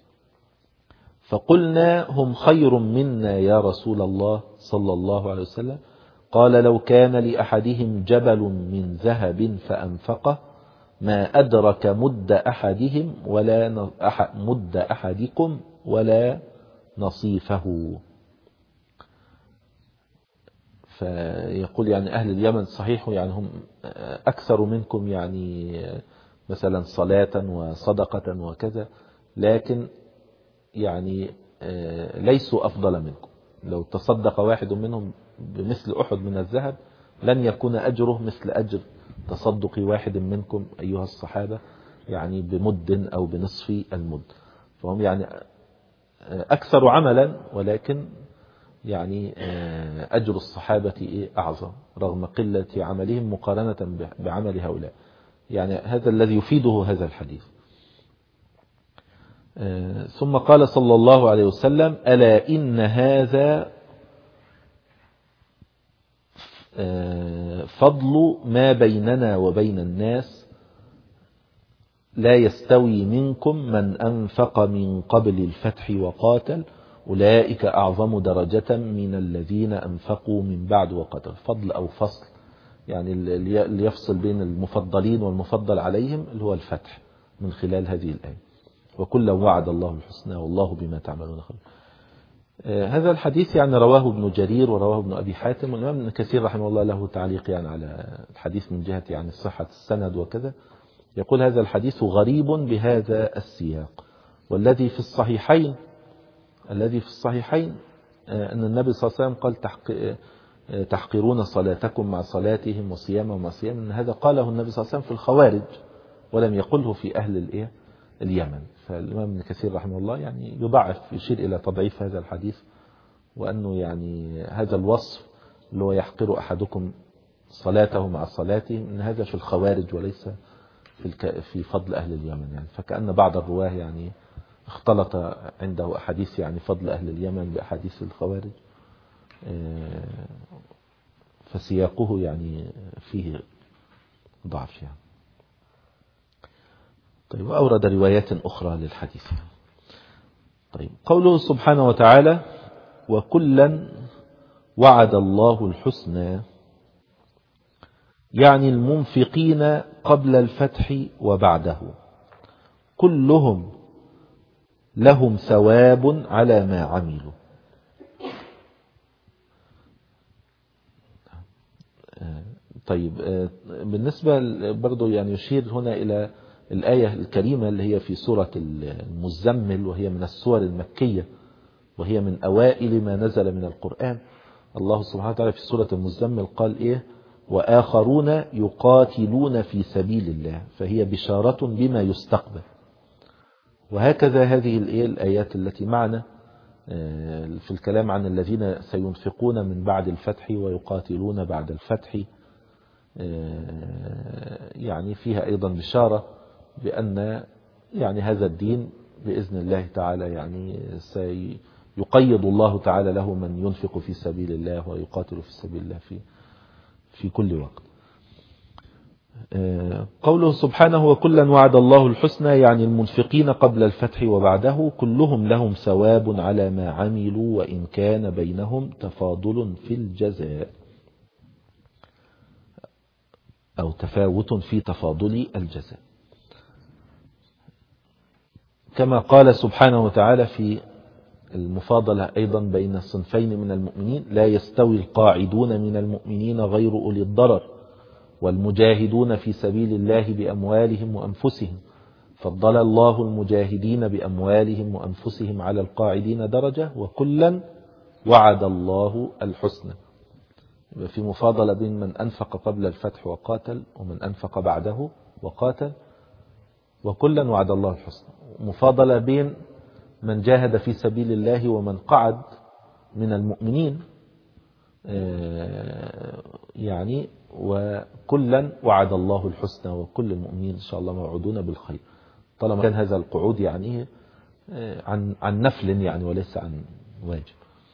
فقلنا: هم خير منا يا رسول الله صلى الله عليه وسلم؟ قال: لو كان لأحدهم جبل من ذهب فأنفقه ما أدرك مد أحدهم ولا مد أحدكم ولا نصيفه. فيقول يعني أهل اليمن صحيح يعني هم أكثر منكم يعني مثلا صلاة وصدقة وكذا، لكن يعني ليسوا أفضل منكم. لو تصدق واحد منهم بمثل أحد من الذهب لن يكون أجره مثل أجر تصدق واحد منكم أيها الصحابة يعني بمد أو بنصف المد. فهم يعني أكثر عملا، ولكن يعني أجر الصحابة أعظم رغم قلة عملهم مقارنة بعمل هؤلاء. يعني هذا الذي يفيده هذا الحديث. ثم قال صلى الله عليه وسلم: ألا إن هذا فضل ما بيننا وبين الناس، لا يستوي منكم من أنفق من قبل الفتح وقاتل، أولئك أعظم درجة من الذين أنفقوا من بعد وقاتل. فضل أو فصل يعني اللي يفصل بين المفضلين والمفضل عليهم اللي هو الفتح من خلال هذه الآية. وكلا وعد الله الحسنى والله بما تعملون خبير. هذا الحديث يعني رواه ابن جرير ورواه ابن أبي حاتم، والإمام ابن كثير رحمه الله له تعليق يعني على الحديث من جهة يعني صحة السند وكذا. يقول: هذا الحديث غريب بهذا السياق، والذي في الصحيحين الذي في الصحيحين أن النبي صلى الله عليه وسلم قال: تحقرون صلاتكم مع صلاتهم وصيامهم مع صيام. أن هذا قاله النبي صلى الله عليه وسلم في الخوارج، ولم يقله في أهل الإيه اليمن. فالإمام ابن كثير رحمه الله يعني يضعف، يشير إلى تضعيف هذا الحديث، وأنه يعني هذا الوصف اللي هو يحقر أحدكم صلاته مع صلاتهم إن هذا في الخوارج وليس في في فضل أهل اليمن. يعني فكأن بعض الرواه يعني اختلط عنده أحاديث يعني فضل أهل اليمن بأحاديث الخوارج، فسياقه يعني فيه ضعف يعني. طيب، وأورد روايات أخرى للحديث. طيب، قوله سبحانه وتعالى: وكلا وعد الله الحسنى، يعني المنفقين قبل الفتح وبعده كلهم لهم ثواب على ما عملوا. طيب، بالنسبة برضو يعني يشير هنا إلى الآية الكريمة اللي هي في سورة المزمل، وهي من السور المكية، وهي من أوائل ما نزل من القرآن. الله سبحانه وتعالى في سورة المزمل قال إيه: وآخرون يقاتلون في سبيل الله، فهي بشارة بما يستقبل. وهكذا هذه الآيات التي معنا في الكلام عن الذين سينفقون من بعد الفتح ويقاتلون بعد الفتح، يعني فيها أيضا بشارة بأن يعني هذا الدين بإذن الله تعالى يعني سيقيد الله تعالى له من ينفق في سبيل الله ويقاتل في سبيل الله في في كل وقت. قوله سبحانه: وكلا وعد الله الحسنى، يعني المنفقين قبل الفتح وبعده كلهم لهم ثواب على ما عملوا، وإن كان بينهم تفاضل في الجزاء أو تفاوت في تفاضل الجزاء، كما قال سبحانه وتعالى في المفاضلة أيضا بين الصنفين من المؤمنين: لا يستوي القاعدون من المؤمنين غير أولي الضرر والمجاهدون في سبيل الله بأموالهم وأنفسهم، فضل الله المجاهدين بأموالهم وأنفسهم على القاعدين درجة، وكلا وعد الله الحسنى. في مفاضلة بين من أنفق قبل الفتح وقاتل ومن أنفق بعده وقاتل، وكلا وعد الله الحسنى. مفاضلة بين من جاهد في سبيل الله ومن قعد من المؤمنين، يعني وكلا وعد الله الحسنى، وكل المؤمنين إن شاء الله موعودون بالخير، طالما كان هذا القعود يعني عن عن نفل يعني وليس عن واجب.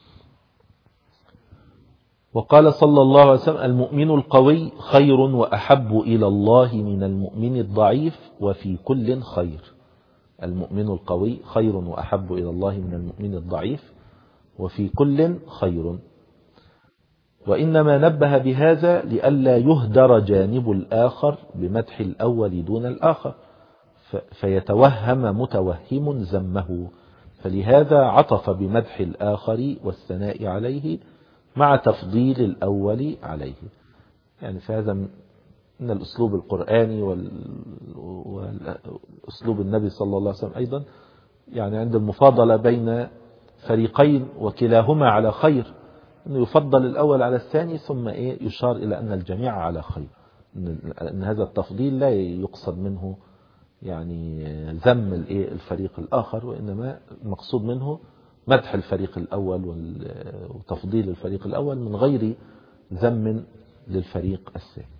وقال صلى الله عليه وسلم: المؤمن القوي خير وأحب إلى الله من المؤمن الضعيف وفي كل خير. المؤمن القوي خير وأحب إلى الله من المؤمن الضعيف وفي كل خير. وإنما نبه بهذا لئلا يهدر جانب الآخر بمدح الأول دون الآخر فيتوهم متوهم ذمه، فلهذا عطف بمدح الآخر والثناء عليه مع تفضيل الأول عليه. يعني في هذا من الأسلوب القرآني والأسلوب النبي صلى الله عليه وسلم أيضا، يعني عند المفاضلة بين فريقين وكلاهما على خير، أنه يفضل الأول على الثاني، ثم إيه يشار إلى أن الجميع على خير، أن هذا التفضيل لا يقصد منه يعني ذم الفريق الآخر، وإنما المقصود منه مدح الفريق الأول وتفضيل الفريق الأول من غير ذم للفريق الثاني.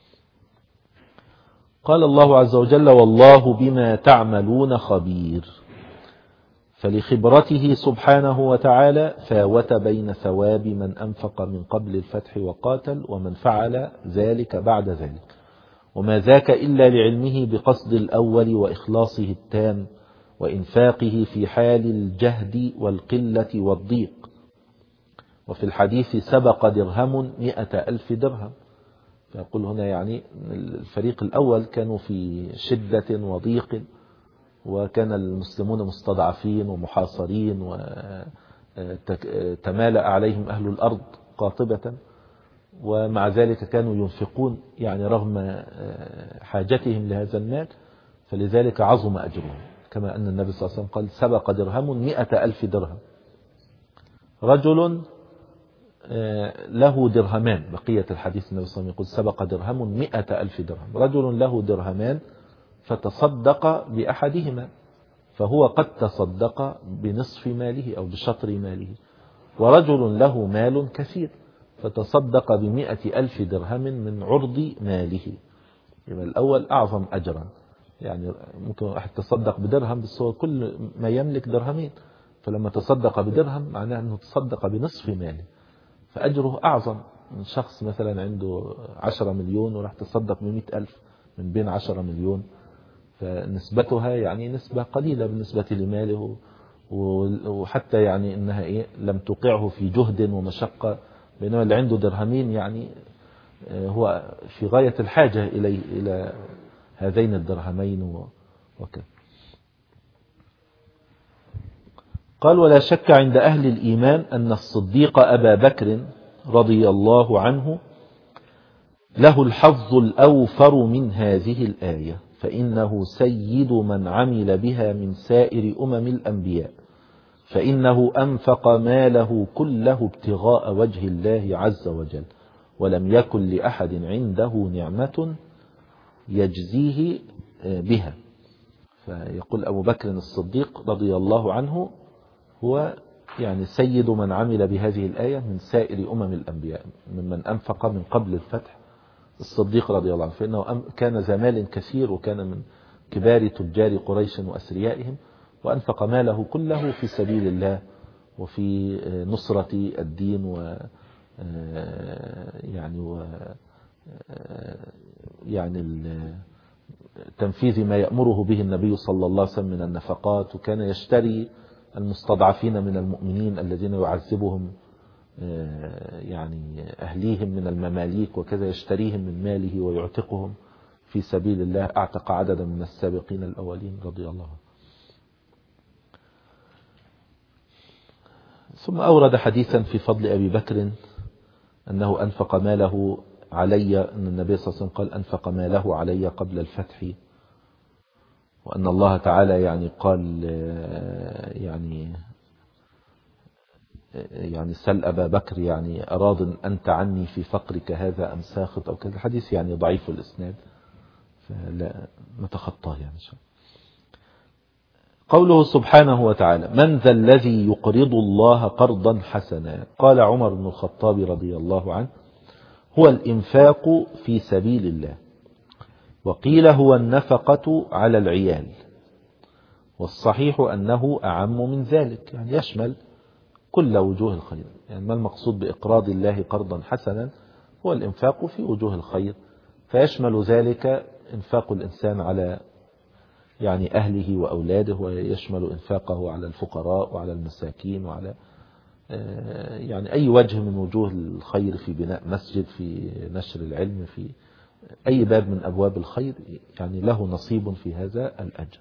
قال الله عز وجل: والله بما تعملون خبير. فلخبرته سبحانه وتعالى فاوت بين ثواب من أنفق من قبل الفتح وقاتل ومن فعل ذلك بعد ذلك، وما ذاك إلا لعلمه بقصد الأول وإخلاصه التام وإنفاقه في حال الجهد والقلة والضيق. وفي الحديث: سبق درهم مئة ألف درهم. فيقول هنا يعني الفريق الأول كانوا في شدة وضيق، وكان المسلمون مستضعفين ومحاصرين، وتمالأ عليهم أهل الأرض قاطبة، ومع ذلك كانوا ينفقون يعني رغم حاجتهم لهذا المال، فلذلك عظم أجرهم، كما أن النبي صلى الله عليه وسلم قال: سبق درهم مئة ألف درهم. رجل له درهمان، بقية الحديث النبي صلى الله عليه وسلم يقول: سبق درهم مئة ألف درهم. رجل له درهمان فتصدق بأحدهما، فهو قد تصدق بنصف ماله أو بشطر ماله. ورجل له مال كثير فتصدق بمئة ألف درهم من عرض ماله. يبقى الأول أعظم أجرا، يعني ممكن واحد تصدق بدرهم بس هو كل ما يملك درهمين، فلما تصدق بدرهم معناه أنه تصدق بنصف ماله، فأجره أعظم من شخص مثلا عنده عشرة مليون وراح تصدق بمئة ألف من بين عشرة مليون، فنسبتها يعني نسبة قليلة بالنسبة لماله، وحتى يعني إنها إيه لم توقعه في جهد ومشقة، بينما اللي عنده درهمين يعني هو في غاية الحاجة إليه إلى هذين الدرهمين وكذا. قال: ولا شك عند أهل الإيمان أن الصديق أبا بكر رضي الله عنه له الحظ الأوفر من هذه الآية، فإنه سيد من عمل بها من سائر أمم الأنبياء، فإنه أنفق ماله كله ابتغاء وجه الله عز وجل، ولم يكن لأحد عنده نعمة يجزيه بها. فيقول أبو بكر الصديق رضي الله عنه هو يعني سيد من عمل بهذه الآية من سائر أمم الأنبياء، ممن أنفق من قبل الفتح. الصديق رضي الله عنه فإنه كان ذا مال كثير، وكان من كبار تجار قريش وأثريائهم، وأنفق ماله كله في سبيل الله وفي نصرة الدين و يعني و يعني تنفيذ ما يأمره به النبي صلى الله عليه وسلم من النفقات. وكان يشتري المستضعفين من المؤمنين الذين يعذبهم يعني أهليهم من المماليك وكذا، يشتريهم من ماله ويعتقهم في سبيل الله. أعتق عددا من السابقين الأولين رضي الله عنه. ثم أورد حديثا في فضل أبي بكر أنه أنفق ماله علي، أن النبي صلى الله عليه وسلم قال: أنفق ماله علي قبل الفتح، وأن الله تعالى يعني قال يعني يعني سل أبا بكر يعني أراض أنت عني في فقرك هذا أم ساخط أو كذا. الحديث يعني ضعيف الإسناد فلا نتخطاه يعني. قوله سبحانه وتعالى: من ذا الذي يقرض الله قرضا حسنا؟ قال عمر بن الخطاب رضي الله عنه: هو الإنفاق في سبيل الله. وقيل هو النفقة على العيال، والصحيح أنه أعم من ذلك، يعني يشمل كل وجوه الخير. يعني ما المقصود بإقراض الله قرضا حسنا؟ هو الإنفاق في وجوه الخير، فيشمل ذلك إنفاق الإنسان على يعني أهله وأولاده، ويشمل إنفاقه على الفقراء وعلى المساكين وعلى يعني أي وجه من وجوه الخير، في بناء مسجد، في نشر العلم، في أي باب من أبواب الخير، يعني له نصيب في هذا الأجر.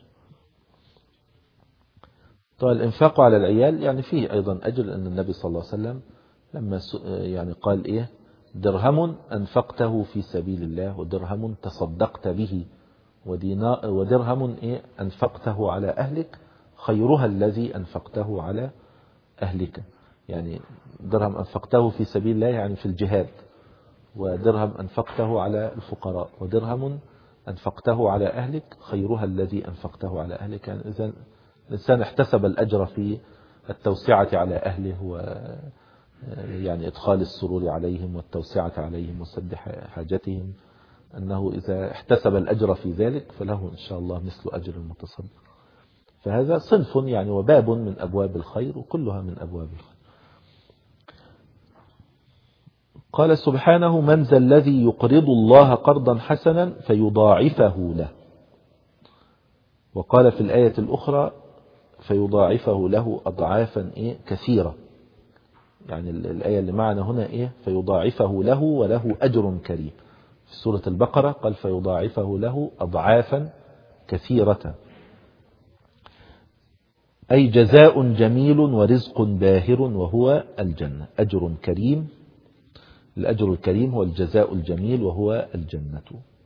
طيب الإنفاق على العيال يعني فيه أيضا أجر، أن النبي صلى الله عليه وسلم لما يعني قال إيه درهم أنفقته في سبيل الله ودرهم تصدقت به ودرهم إيه أنفقته على أهلك خيرها الذي أنفقته على أهلك. يعني درهم أنفقته في سبيل الله يعني في الجهاد، ودرهم أنفقته على الفقراء، ودرهم أنفقته على أهلك خيرها الذي أنفقته على أهلك. يعني إذا الإنسان احتسب الأجر في التوسعة على أهله و يعني إدخال السرور عليهم والتوسعة عليهم وسد حاجتهم، أنه إذا احتسب الأجر في ذلك فله إن شاء الله مثل أجر المتصدق. فهذا صنف يعني وباب من أبواب الخير، وكلها من أبواب الخير. قال سبحانه من ذا الذي يقرض الله قرضا حسنا فيضاعفه له. وقال في الآية الأخرى فيضاعفه له أضعافا إيه كثيرة. يعني الآية اللي معنا هنا إيه فيضاعفه له وله أجر كريم. في سورة البقرة قال فيضاعفه له أضعافا كثيرة، أي جزاء جميل ورزق باهر وهو الجنة. أجر كريم، الأجر الكريم هو الجزاء الجميل وهو الجنة.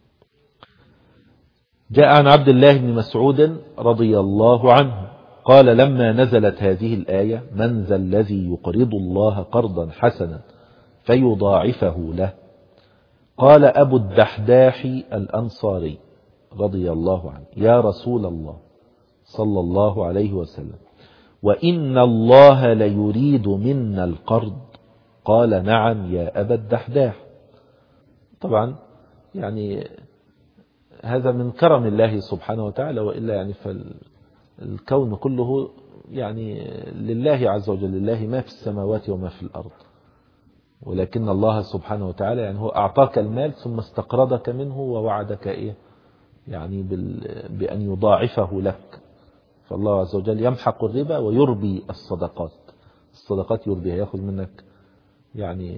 جاء عن عبد الله بن مسعود رضي الله عنه قال لما نزلت هذه الآية من ذا الذي يقرض الله قرضا حسنا فيضاعفه له، قال أبو الدحداح الأنصاري رضي الله عنه يا رسول الله صلى الله عليه وسلم وإن الله ليريد منا القرض؟ قال نعم يا أبا الدحداح. طبعا يعني هذا من كرم الله سبحانه وتعالى، وإلا يعني فالكون كله يعني لله عز وجل، لله ما في السماوات وما في الأرض، ولكن الله سبحانه وتعالى يعني هو أعطاك المال ثم استقرضك منه ووعدك إيه يعني بأن يضاعفه لك. فالله عز وجل يمحق الربا ويربي الصدقات. الصدقات يربيها، يأخذ منك يعني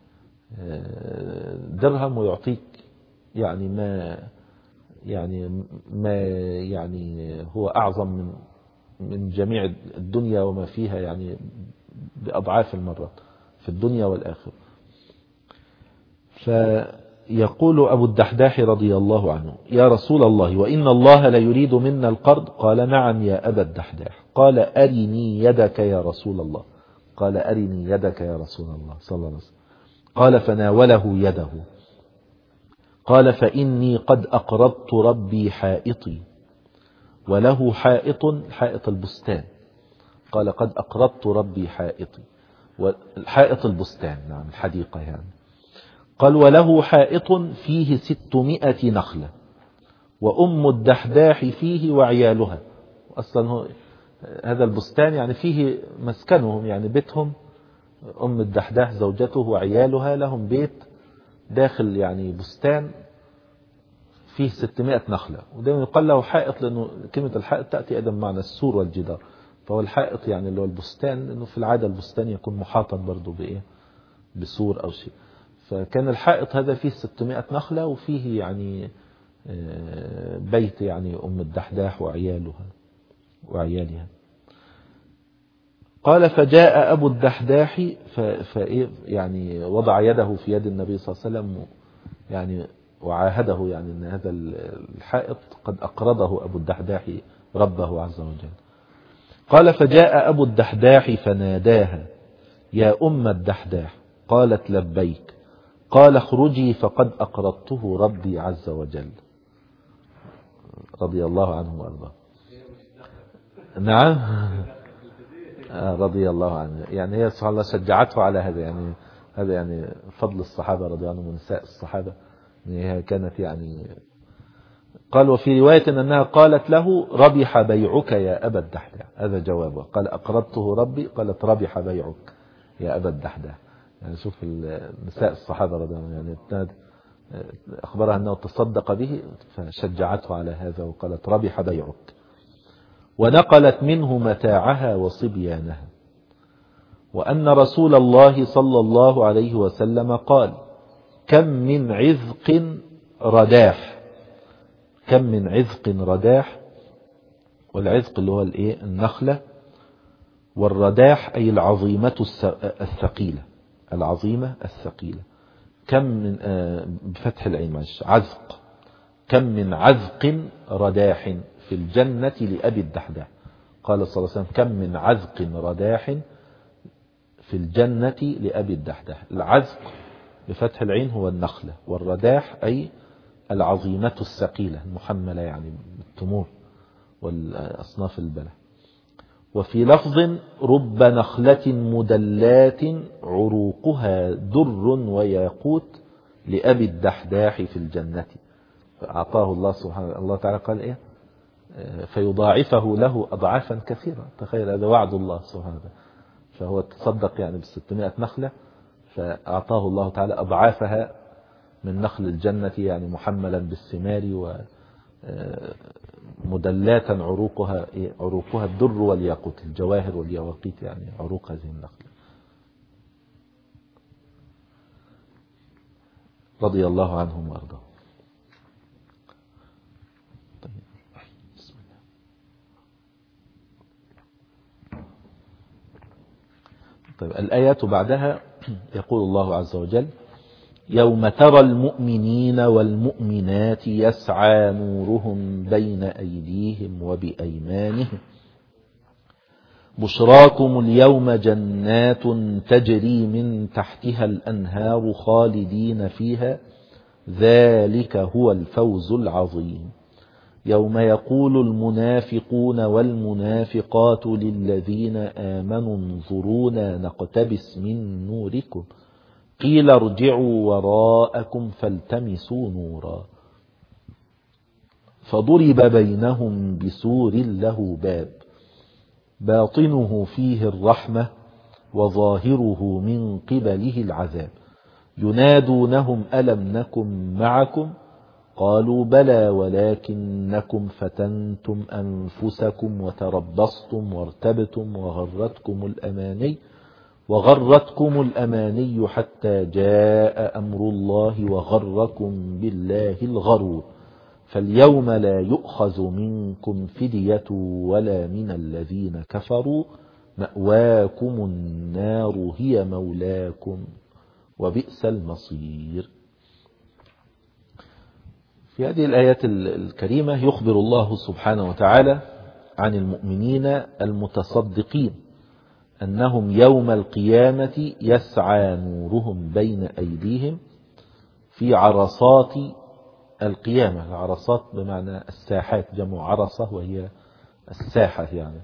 درهم ويعطيك يعني ما يعني ما يعني هو أعظم من من جميع الدنيا وما فيها يعني بأضعاف المرات في الدنيا والآخرة. فيقول أبو الدحداح رضي الله عنه يا رسول الله وإن الله لا يريد منا القرض؟ قال نعم يا أبا الدحداح. قال أرني يدك يا رسول الله. قال أرني يدك يا رسول الله صلى الله عليه وسلم. قال فناوله يده. قال فإني قد أقرضت ربي حائطي وله حائط، حائط البستان. قال قد أقرضت ربي حائطي، والحائط البستان نعم الحديقة يعني. قال وله حائط فيه ستمائة نخلة وأم الدحداح فيه وعيالها. أصلا هو هذا البستان يعني فيه مسكنهم يعني بيتهم، أم الدحداح زوجته وعيالها لهم بيت داخل يعني بستان فيه ستمائة نخلة. ودائما يقال له حائط لأنه كلمة الحائط تأتي أيضا معنى السور والجدار، فهو الحائط يعني اللي هو البستان، لأنه في العادة البستان يكون محاطا برضو بإيه بسور أو شيء. فكان الحائط هذا فيه ستمائة نخلة وفيه يعني بيت يعني أم الدحداح وعيالها وعيالها. قال فجاء أبو الدحداح يعني وضع يده في يد النبي صلى الله عليه وسلم يعني وعاهده يعني أن هذا الحائط قد أقرضه أبو الدحداح ربه عز وجل. قال فجاء أبو الدحداح فناداها يا أم الدحداح. قالت لبيك. قال اخرجي فقد أقرضته ربي عز وجل رضي الله عنه وأرضاه. نعم رضي الله عنه. يعني هي سبحان الله شجعته على هذا، يعني هذا يعني فضل الصحابة رضي الله عنهم ونساء الصحابة. هي كانت يعني قال وفي رواية أنها قالت له ربح بيعك يا أبا الدحداح. هذا جوابه. قال أقرضته ربي، قالت ربح بيعك يا أبا الدحداح. يعني شوف النساء الصحابة رضي الله عنهم يعني أخبرها أنه تصدق به فشجعته على هذا وقالت ربح بيعك. ونقلت منه متاعها وصبيانها. وأن رسول الله صلى الله عليه وسلم قال كم من عذق رداح. كم من عذق رداح، والعذق اللي هو الايه النخلة، والرداح أي العظيمة الثقيلة. العظيمة الثقيلة. كم من بفتح العين معلش عذق، كم من عذق رداح في الجنة لأبي الدحداح. قال صلى الله عليه وسلم كم من عذق رداح في الجنة لأبي الدحداح. العذق بفتح العين هو النخلة، والرداح أي العظيمة الثقيلة المحملة يعني بالتمور والأصناف البلح. وفي لفظ رب نخلة مدلات عروقها در وياقوت لأبي الدحداح في الجنة. فأعطاه الله سبحانه الله تعالى قال إيه فيضاعفه له أضعافا كثيرة. تخيل هذا وعد الله سبحانه وتعالى. فهو تصدق يعني بستمائة نخلة فأعطاه الله تعالى أضعافها من نخل الجنة يعني محملا بالثمار ومدلاتا عروقها عروقها الدر والياقوت الجواهر واليواقيت يعني عروق هذه النخلة. رضي الله عنهم وأرضاهم. طيب الآيات بعدها يقول الله عز وجل يوم ترى المؤمنين والمؤمنات يسعى نورهم بين أيديهم وبأيمانهم بشراكم اليوم جنات تجري من تحتها الأنهار خالدين فيها ذلك هو الفوز العظيم. يوم يقول المنافقون والمنافقات للذين آمنوا انظرونا نقتبس من نوركم قيل ارجعوا وراءكم فالتمسوا نورا فضرب بينهم بسور له باب باطنه فيه الرحمة وظاهره من قبله العذاب ينادونهم ألم نكن معكم قالوا بلى ولكنكم فتنتم أنفسكم وتربصتم وارتبتم وغرتكم الأماني وغرتكم الأماني حتى جاء أمر الله وغركم بالله الغرور فاليوم لا يؤخذ منكم فدية ولا من الذين كفروا مأواكم النار هي مولاكم وبئس المصير. في هذه الآيات الكريمة يخبر الله سبحانه وتعالى عن المؤمنين المتصدقين أنهم يوم القيامة يسعى نورهم بين أيديهم في عرصات القيامة. العرصات بمعنى الساحات جمع عرصة وهي الساحة يعني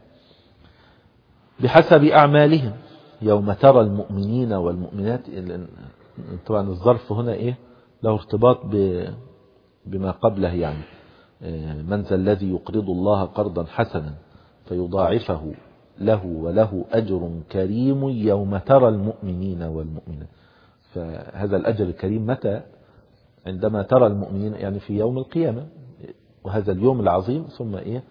بحسب أعمالهم. يوم ترى المؤمنين والمؤمنات طبعا الظرف هنا إيه له ارتباط بما قبله يعني من ذا الذي يقرض الله قرضا حسنا فيضاعفه له وله أجر كريم يوم ترى المؤمنين والمؤمنات. فهذا الأجر الكريم متى؟ عندما ترى المؤمنين يعني في يوم القيامة وهذا اليوم العظيم. ثم إيه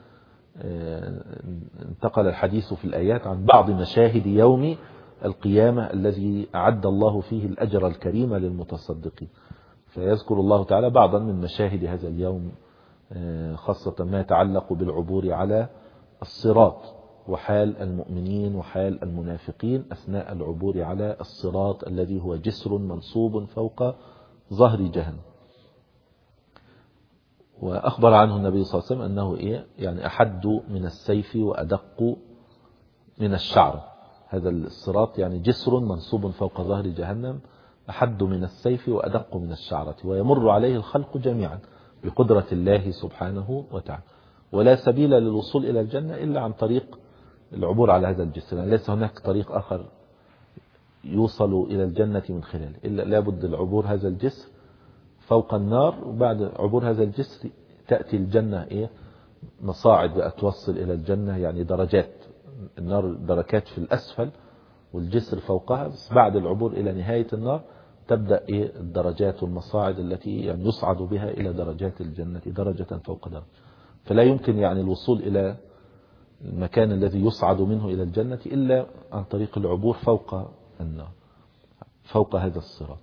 انتقل الحديث في الآيات عن بعض مشاهد يوم القيامة الذي أعد الله فيه الأجر الكريم للمتصدقين. فيذكر الله تعالى بعضا من مشاهد هذا اليوم خاصة ما يتعلق بالعبور على الصراط وحال المؤمنين وحال المنافقين أثناء العبور على الصراط الذي هو جسر منصوب فوق ظهر جهنم. وأخبر عنه النبي صلى الله عليه وسلم أنه إيه يعني أحد من السيف وأدق من الشعر. هذا الصراط يعني جسر منصوب فوق ظهر جهنم أحد من السيف وأدق من الشعرة ويمر عليه الخلق جميعا بقدرة الله سبحانه وتعالى ولا سبيل للوصول إلى الجنة إلا عن طريق العبور على هذا الجسر. يعني ليس هناك طريق آخر يوصل إلى الجنة من خلاله إلا لابد العبور هذا الجسر فوق النار وبعد عبور هذا الجسر تأتي الجنة إيه مصاعد بقى توصل إلى الجنة يعني درجات. النار دركات في الأسفل والجسر فوقها بس بعد العبور إلى نهاية النار تبدأ إيه الدرجات والمصاعد التي يعني يصعد بها إلى درجات الجنة درجة فوق درجة. فلا يمكن يعني الوصول إلى المكان الذي يصعد منه إلى الجنة إلا عن طريق العبور فوق النار فوق هذا الصراط.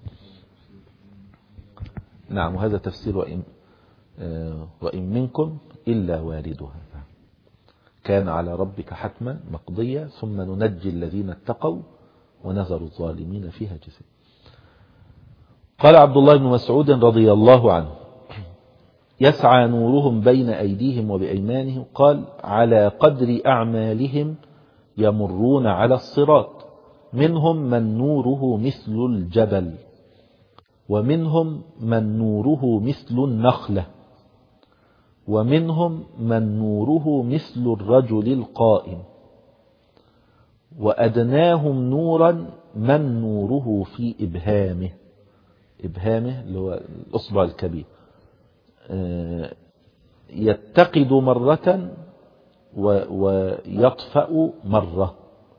نعم وهذا تفسير وإن, وإن منكم إلا واردها كان على ربك حتما مقضية ثم ننجي الذين اتقوا ونذر الظالمين فيها جثيا. قال عبد الله بن مسعود رضي الله عنه يسعى نورهم بين أيديهم وبأيمانهم، قال على قدر أعمالهم يمرون على الصراط، منهم من نوره مثل الجبل، ومنهم من نوره مثل النخلة، ومنهم من نوره مثل الرجل القائم، وأدناهم نورا من نوره في إبهامه. إبهامه اللي هو الأصبع الكبير، يتقد مرة ويطفأ مرة.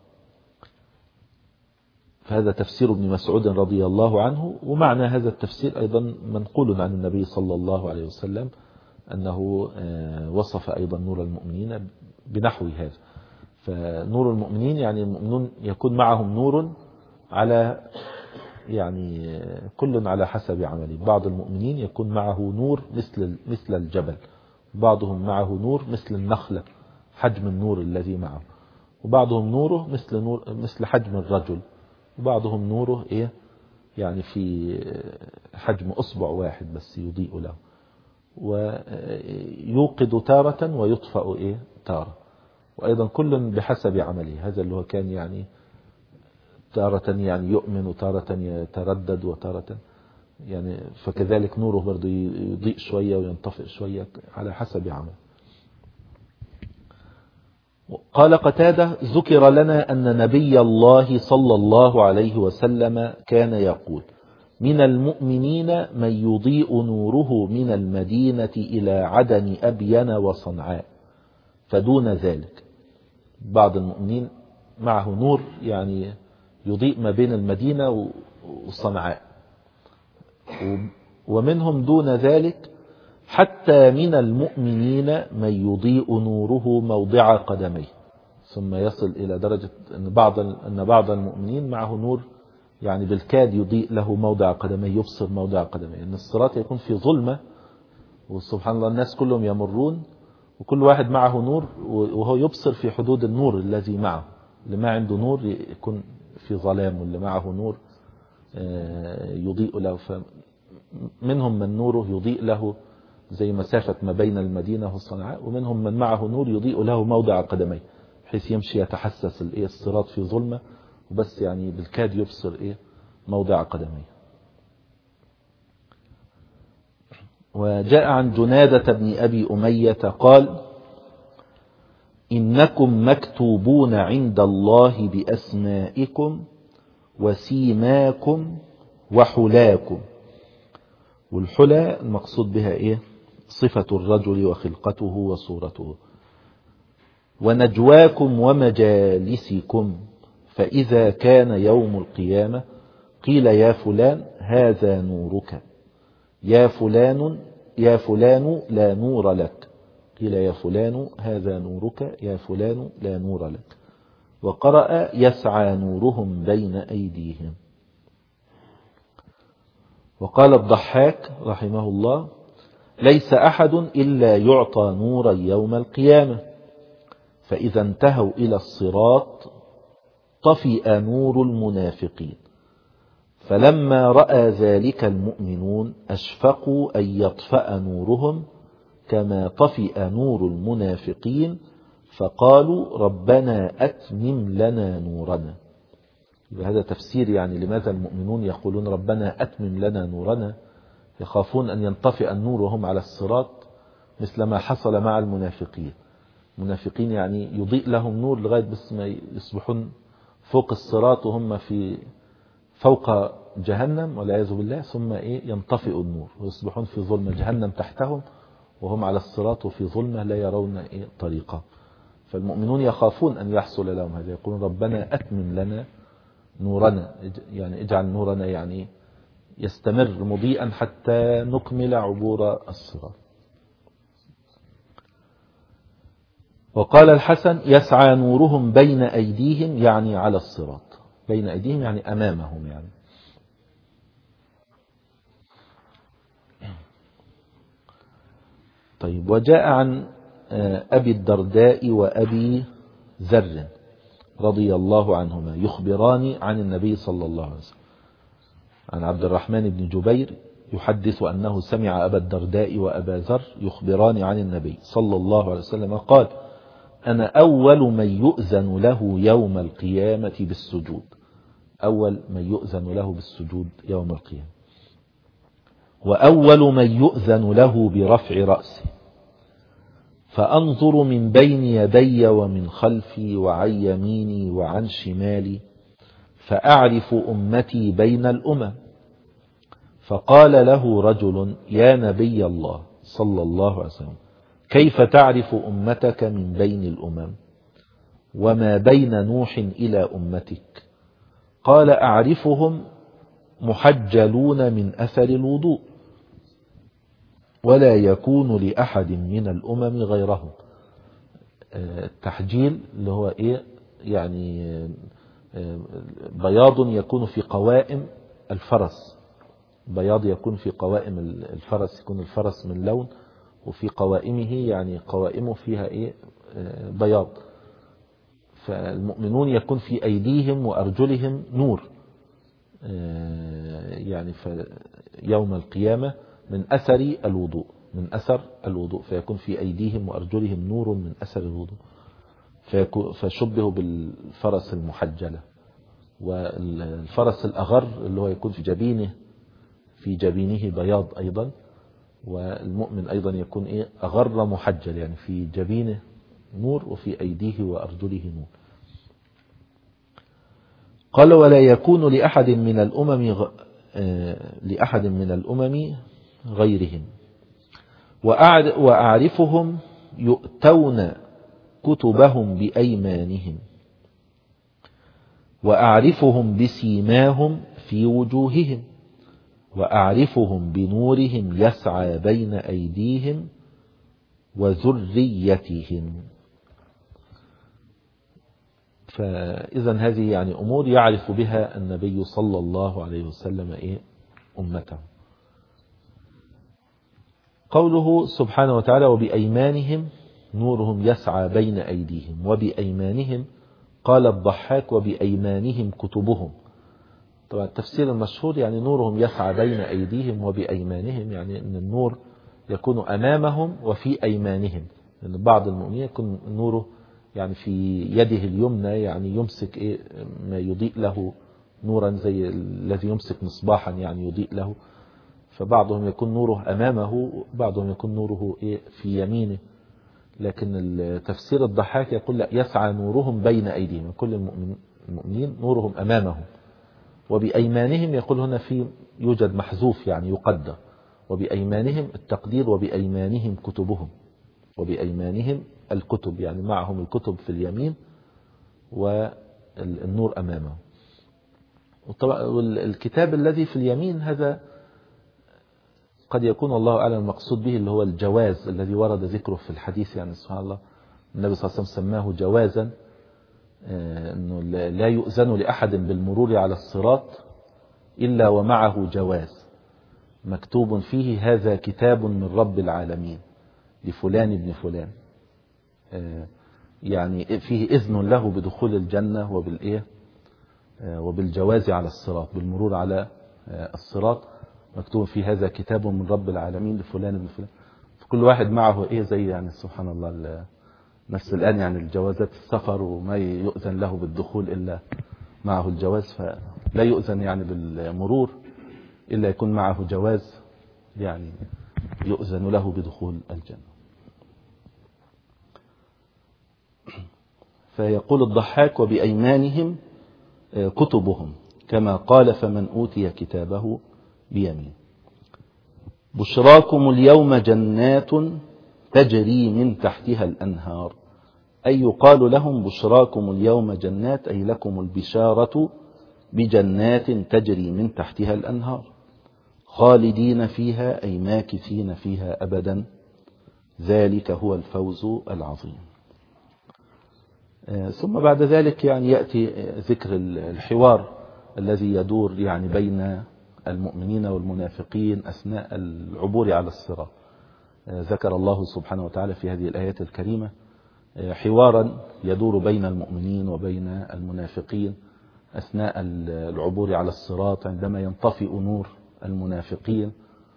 فهذا تفسير ابن مسعود رضي الله عنه. ومعنى هذا التفسير أيضا منقول عن النبي صلى الله عليه وسلم أنه وصف أيضا نور المؤمنين بنحو هذا. فنور المؤمنين يعني المؤمنون يكون معهم نور على يعني كل على حسب عمله. بعض المؤمنين يكون معه نور مثل مثل الجبل، بعضهم معه نور مثل النخلة حجم النور الذي معه، وبعضهم نوره مثل نور مثل حجم الرجل، وبعضهم نوره ايه يعني في حجم اصبع واحد بس يضيء له، ويوقد تارة ويطفأ ايه تارة. وايضا كل بحسب عمله. هذا اللي هو كان يعني تارة يعني يؤمن وتارة يتردد وتارة يعني، فكذلك نوره برضو يضيء شوية وينطفئ شوية على حسب عمله. قال قتادة ذكر لنا أن نبي الله صلى الله عليه وسلم كان يقول من المؤمنين من يضيء نوره من المدينة إلى عدن أبين وصنعاء فدون ذلك. بعض المؤمنين معه نور يعني يضيء ما بين المدينة وصنعاء، ومنهم دون ذلك حتى من المؤمنين من يضيء نوره موضع قدميه، ثم يصل إلى درجة أن بعض أن بعض المؤمنين معه نور يعني بالكاد يضيء له موضع قدميه، يبصر موضع قدميه. أن الصراط يكون في ظلمة وسبحان الله الناس كلهم يمرون وكل واحد معه نور وهو يبصر في حدود النور الذي معه. اللي ما عنده نور يكون في ظلام، واللي معه نور يضيء له. فمنهم من نوره يضيء له زي مسافة ما بين المدينة والصنعاء، ومنهم من معه نور يضيء له موضع قدميه بحيث يمشي يتحسس الايه الصراط في ظلمة وبس يعني بالكاد يبصر ايه موضع قدميه. وجاء عن جنادة بن أبي أمية قال إنكم مكتوبون عند الله بأسمائكم وسيماكم وحلاكم. والحلا المقصود بها إيه؟ صفة الرجل وخلقته وصورته. ونجواكم ومجالسكم، فإذا كان يوم القيامة قيل يا فلان هذا نورك، يا فلان يا فلان لا نور لك، قيل يا فلان هذا نورك، يا فلان لا نور لك. وقرأ يسعى نورهم بين أيديهم. وقال الضحاك رحمه الله ليس أحد إلا يعطى نورا يوم القيامة، فإذا انتهوا إلى الصراط طفئ نور المنافقين، فلما رأى ذلك المؤمنون أشفقوا أن يطفأ نورهم كما طفئ نور المنافقين، فقالوا ربنا أتمم لنا نورنا. هذا تفسير يعني لماذا المؤمنون يقولون ربنا أتمم لنا نورنا، يخافون أن ينطفئ النور وهم على الصراط مثل ما حصل مع المنافقين. المنافقين يعني يضيء لهم نور لغاية بس ما يصبحون فوق الصراط وهم في فوق جهنم والعياذ بالله، ثم إيه ينطفئ النور ويصبحون في ظلمة جهنم تحتهم وهم على الصراط وفي ظلمة لا يرون إيه طريقا. فالمؤمنون يخافون أن يحصل لهم هذا، يقولون ربنا أتمم لنا نورنا، يعني اجعل نورنا يعني يستمر مضيئا حتى نكمل عبور الصراط. وقال الحسن يسعى نورهم بين أيديهم يعني على الصراط، بين أيديهم يعني أمامهم يعني. طيب وجاء عن أبي الدرداء وأبي ذر رضي الله عنهما يخبران عن النبي صلى الله عليه وسلم. عن عبد الرحمن بن جبير يحدث أنه سمع أبا الدرداء وأبا ذر يخبران عن النبي صلى الله عليه وسلم قال: أنا أول من يؤذن له يوم القيامة بالسجود. أول من يؤذن له بالسجود يوم القيامة. وأول من يؤذن له برفع رأسه، فأنظر من بين يدي ومن خلفي وعن يميني وعن شمالي فأعرف أمتي بين الأمم. فقال له رجل: يا نبي الله صلى الله عليه وسلم، كيف تعرف أمتك من بين الأمم وما بين نوح إلى أمتك؟ قال: أعرفهم محجلون من أثر الوضوء، ولا يكون لأحد من الأمم غيرهم. التحجيل اللي هو إيه؟ يعني بياض يكون في قوائم الفرس، بياض يكون في قوائم الفرس، يكون الفرس من لون وفي قوائمه يعني قوائمه فيها إيه؟ بياض. فالمؤمنون يكون في أيديهم وأرجلهم نور، يعني في يوم القيامة من أثر الوضوء، من أثر الوضوء، فيكون في أيديهم وأرجلهم نور من أثر الوضوء، فشبهوا بالفرس المحجلة. والفرس الأغر اللي هو يكون في جبينه في جبينه بياض أيضا، والمؤمن أيضا يكون إيه؟ أغر محجل، يعني في جبينه نور وفي أيديه وأرجله نور. قال: ولا يكون لأحد من الأمم غ... لأحد من الأمم غيرهم، وأعرفهم يؤتون كتبهم بأيمانهم، وأعرفهم بسيماهم في وجوههم، وأعرفهم بنورهم يسعى بين أيديهم وذريتهم. فإذا هذه يعني أمور يعرف بها النبي صلى الله عليه وسلم إيه؟ أمته. قوله سبحانه وتعالى: وبأيمانهم نورهم يسعى بين أيديهم. وبأيمانهم قال الضحاك: وبأيمانهم كتبهم. طبعا التفسير المشهور يعني نورهم يسعى بين أيديهم وبأيمانهم، يعني أن النور يكون أمامهم وفي أيمانهم، لأن يعني بعض المؤمنين يكون نوره يعني في يده اليمنى، يعني يمسك إيه ما يضيء له نورا زي الذي يمسك مصباحا يعني يضيء له. فبعضهم يكون نوره أمامه، بعضهم يكون نوره إيه في يمينه. لكن التفسير الضحاك يقول لا، يسعى نورهم بين أيديهم، كل المؤمنين نورهم أمامهم. وبأيمانهم يقول هنا في يوجد محذوف يعني يقدر، وبأيمانهم التقدير وبأيمانهم كتبهم، وبأيمانهم الكتب يعني معهم الكتب في اليمين والنور أمامهم. والكتاب الذي في اليمين هذا قد يكون الله أعلم المقصود به اللي هو الجواز الذي ورد ذكره في الحديث، يعني سبحان الله النبي صلى الله عليه وسلم سماه جوازا، أنه لا يؤذن لأحد بالمرور على الصراط إلا ومعه جواز مكتوب فيه: هذا كتاب من رب العالمين لفلان ابن فلان، يعني فيه إذن له بدخول الجنة وبالإيه وبالجواز على الصراط، بالمرور على الصراط، مكتوب فيه هذا كتاب من رب العالمين لفلان ابن فلان. فكل واحد معه إيه زي يعني سبحان الله نفس الآن يعني الجوازات السفر وما يؤذن له بالدخول إلا معه الجواز، فلا يؤذن يعني بالمرور إلا يكون معه جواز يعني يؤذن له بدخول الجنة. فيقول الضحاك: وبأيمانهم كتبهم، كما قال: فمن أوتي كتابه بيمين. بشراكم اليوم جنات تجري من تحتها الأنهار، أي يقال لهم بشراكم اليوم جنات، أي لكم البشارة بجنات تجري من تحتها الأنهار، خالدين فيها أي ماكثين فيها أبدا، ذلك هو الفوز العظيم. ثم بعد ذلك يعني يأتي ذكر الحوار الذي يدور يعني بين المؤمنين والمنافقين أثناء العبور على الصراط. ذكر الله سبحانه وتعالى في هذه الآيات الكريمة حوارا يدور بين المؤمنين وبين المنافقين أثناء العبور على الصراط عندما ينطفئ نور المنافقين،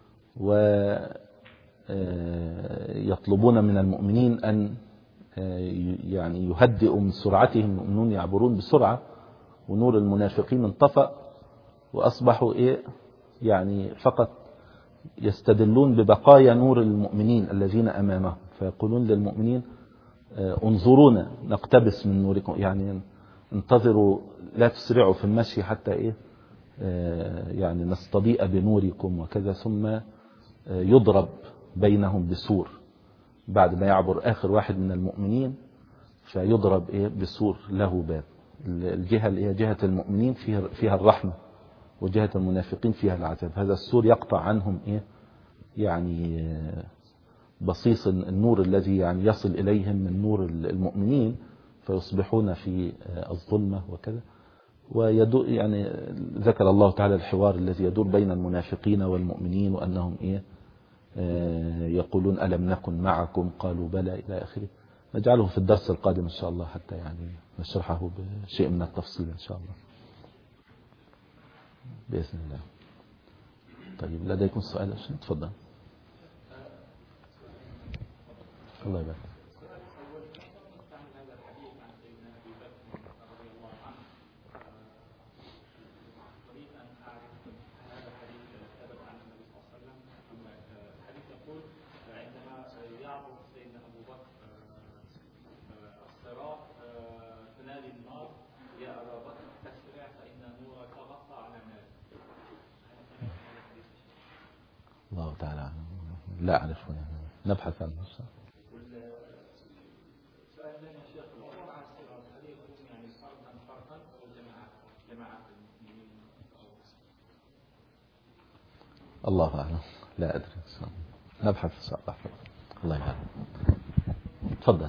ويطلبون من المؤمنين أن يعني يهدئوا من سرعتهم. المؤمنون يعبرون بسرعة ونور المنافقين انطفأ، وأصبحوا إيه يعني فقط يستدلون ببقايا نور المؤمنين الذين أمامهم، فيقولون للمؤمنين انظرونا نقتبس من نوركم، يعني انتظروا لا تسرعوا في المشي حتى إيه يعني نستضيء بنوركم وكذا. ثم يضرب بينهم بسور بعد ما يعبر آخر واحد من المؤمنين، فيضرب إيه بسور له باب. الجهة اللي هي جهة المؤمنين فيها فيها الرحمة، وجهة المنافقين فيها العذاب. هذا السور يقطع عنهم إيه يعني بصيص النور الذي يعني يصل إليهم من نور المؤمنين، فيصبحون في الظلمة وكذا. ويدور يعني ذكر الله تعالى الحوار الذي يدور بين المنافقين والمؤمنين، وأنهم إيه يقولون ألم نكن معكم قالوا بلى إلى آخره. نجعله في الدرس القادم إن شاء الله حتى يعني نشرحه بشيء من التفصيل إن شاء الله بإذن الله. طيب لديكم سؤال؟ تفضل. الله يبارك. الله تعالى لا أعرف، نبحث عنه. الله أعلم، لا أدري، نبحث إن شاء الله. الله يعلم. تفضل.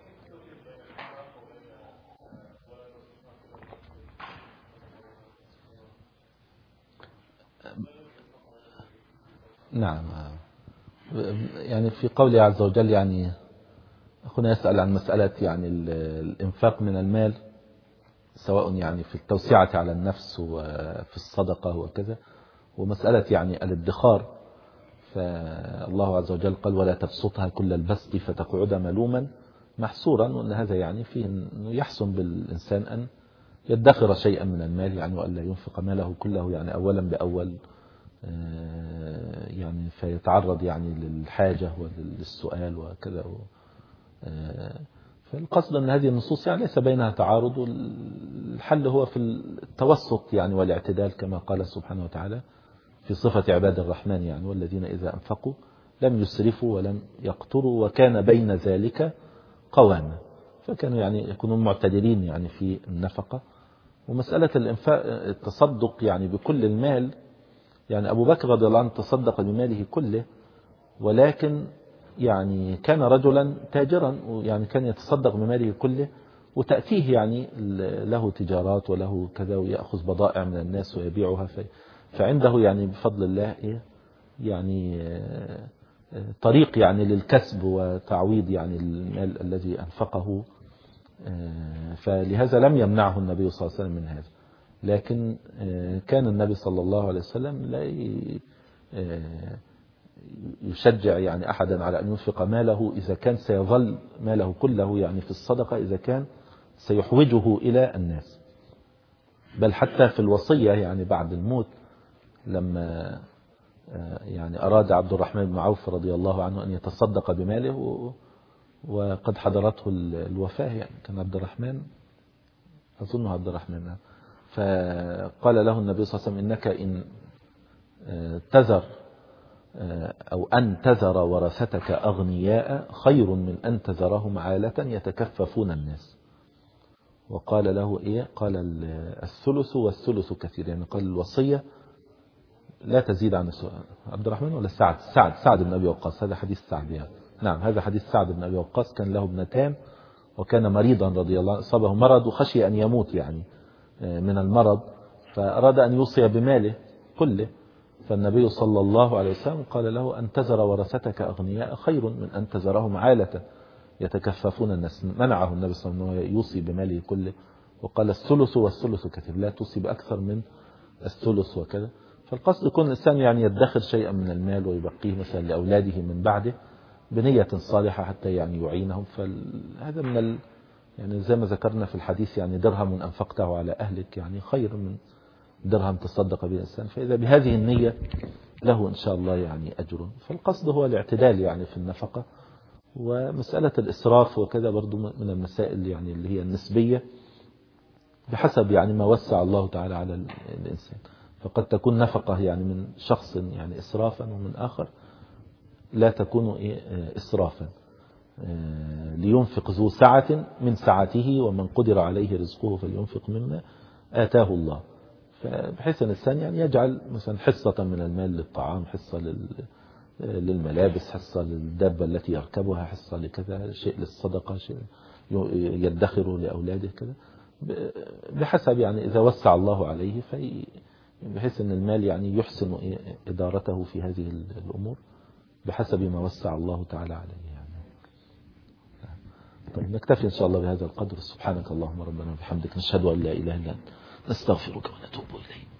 نعم، يعني في قوله عز وجل يعني أخونا يسأل عن مسألة يعني الإنفاق من المال، سواء يعني في التوسعة على النفس وفي الصدقة وكذا، ومسألة يعني الادخار. فالله عز وجل قال ولا تبسطها كل البسط فتقعد ملوما محسورا، وأن هذا يعني فيه أنه يحسن بالإنسان أن يدخر شيئا من المال، يعني وألا ينفق ماله كله يعني أولا بأول، يعني فيتعرض يعني للحاجة وللسؤال وكذا. فالقصد أن هذه النصوص يعني ليس بينها تعارض، والحل هو في التوسط يعني والاعتدال، كما قال سبحانه وتعالى في صفة عباد الرحمن يعني والذين إذا أنفقوا لم يسرفوا ولم يقتروا وكان بين ذلك قواما. فكانوا يعني يكونون معتدلين يعني في النفقة. ومسألة الإنفاق التصدق يعني بكل المال، يعني أبو بكر رضي الله عنه تصدق بماله كله، ولكن يعني كان رجلا تاجرا، ويعني كان يتصدق بماله كله وتأتيه يعني له تجارات وله كذا، ويأخذ بضائع من الناس ويبيعها. فعنده يعني بفضل الله إيه يعني طريق يعني للكسب وتعويض يعني المال الذي أنفقه. فلهذا لم يمنعه النبي صلى الله عليه وسلم من هذا. لكن كان النبي صلى الله عليه وسلم لا يشجع يعني أحدا على أن ينفق ماله إذا كان سيظل ماله كله يعني في الصدقة، إذا كان سيحوجه إلى الناس. بل حتى في الوصية يعني بعد الموت، لما يعني أراد عبد الرحمن بن عوف رضي الله عنه أن يتصدق بماله وقد حضرته الوفاة، يعني كان عبد الرحمن أظنه عبد الرحمن، فقال له النبي صلى الله عليه وسلم إنك إن تذر أو أن تذر ورثتك أغنياء خير من أن تذرهم عالة يتكففون الناس. وقال له إيه؟ قال الثلث والثلث كثير، يعني قال الوصية لا تزيد عن السؤال. عبد الرحمن ولا سعد؟ سعد سعد بن أبي وقاص، هذا حديث سعد يعني. نعم هذا حديث سعد بن أبي وقاص، كان له ابنتان وكان مريضا رضي الله عنه، أصابه مرض وخشي أن يموت يعني من المرض، فأراد أن يوصي بماله كله. فالنبي صلى الله عليه وسلم قال له أن تذر ورثتك أغنياء خير من أن تذرهم عالة يتكففون الناس. منعه النبي صلى الله عليه وسلم أنه يوصي بماله كله، وقال الثلث والثلث كثير، لا توصي بأكثر من الثلث وكذا. فالقصد يكون الإنسان يعني يدخر شيئا من المال ويبقيه مثلا لأولاده من بعده بنية صالحة حتى يعني يعينهم. فهذا من ال يعني زي ما ذكرنا في الحديث، يعني درهم أنفقته على أهلك يعني خير من درهم تصدق به الإنسان. فإذا بهذه النية له إن شاء الله يعني أجر. فالقصد هو الاعتدال يعني في النفقة. ومسألة الإسراف وكذا برضو من المسائل يعني اللي هي النسبية بحسب يعني ما وسع الله تعالى على الإنسان. فقد تكون نفقة يعني من شخص يعني إسرافا، ومن آخر لا تكون إسرافا. لينفق ذو سعة من سعته ومن قدر عليه رزقه فلينفق مما آتاه الله. فبحيث أن الإنسان يعني يجعل مثلا حصة من المال للطعام، حصة للملابس، حصة للدابة التي يركبها، حصة لكذا، شيء للصدقة، شيء يدخره لأولاده كذا، بحسب يعني إذا وسع الله عليه، في بحيث أن المال يعني يحسن إدارته في هذه الأمور بحسب ما وسع الله تعالى عليه يعني. طيب نكتفي إن شاء الله بهذا القدر. سبحانك اللهم ربنا وبحمدك، نشهد أن لا إله إلا أنت، نستغفرك ونتوب إليك.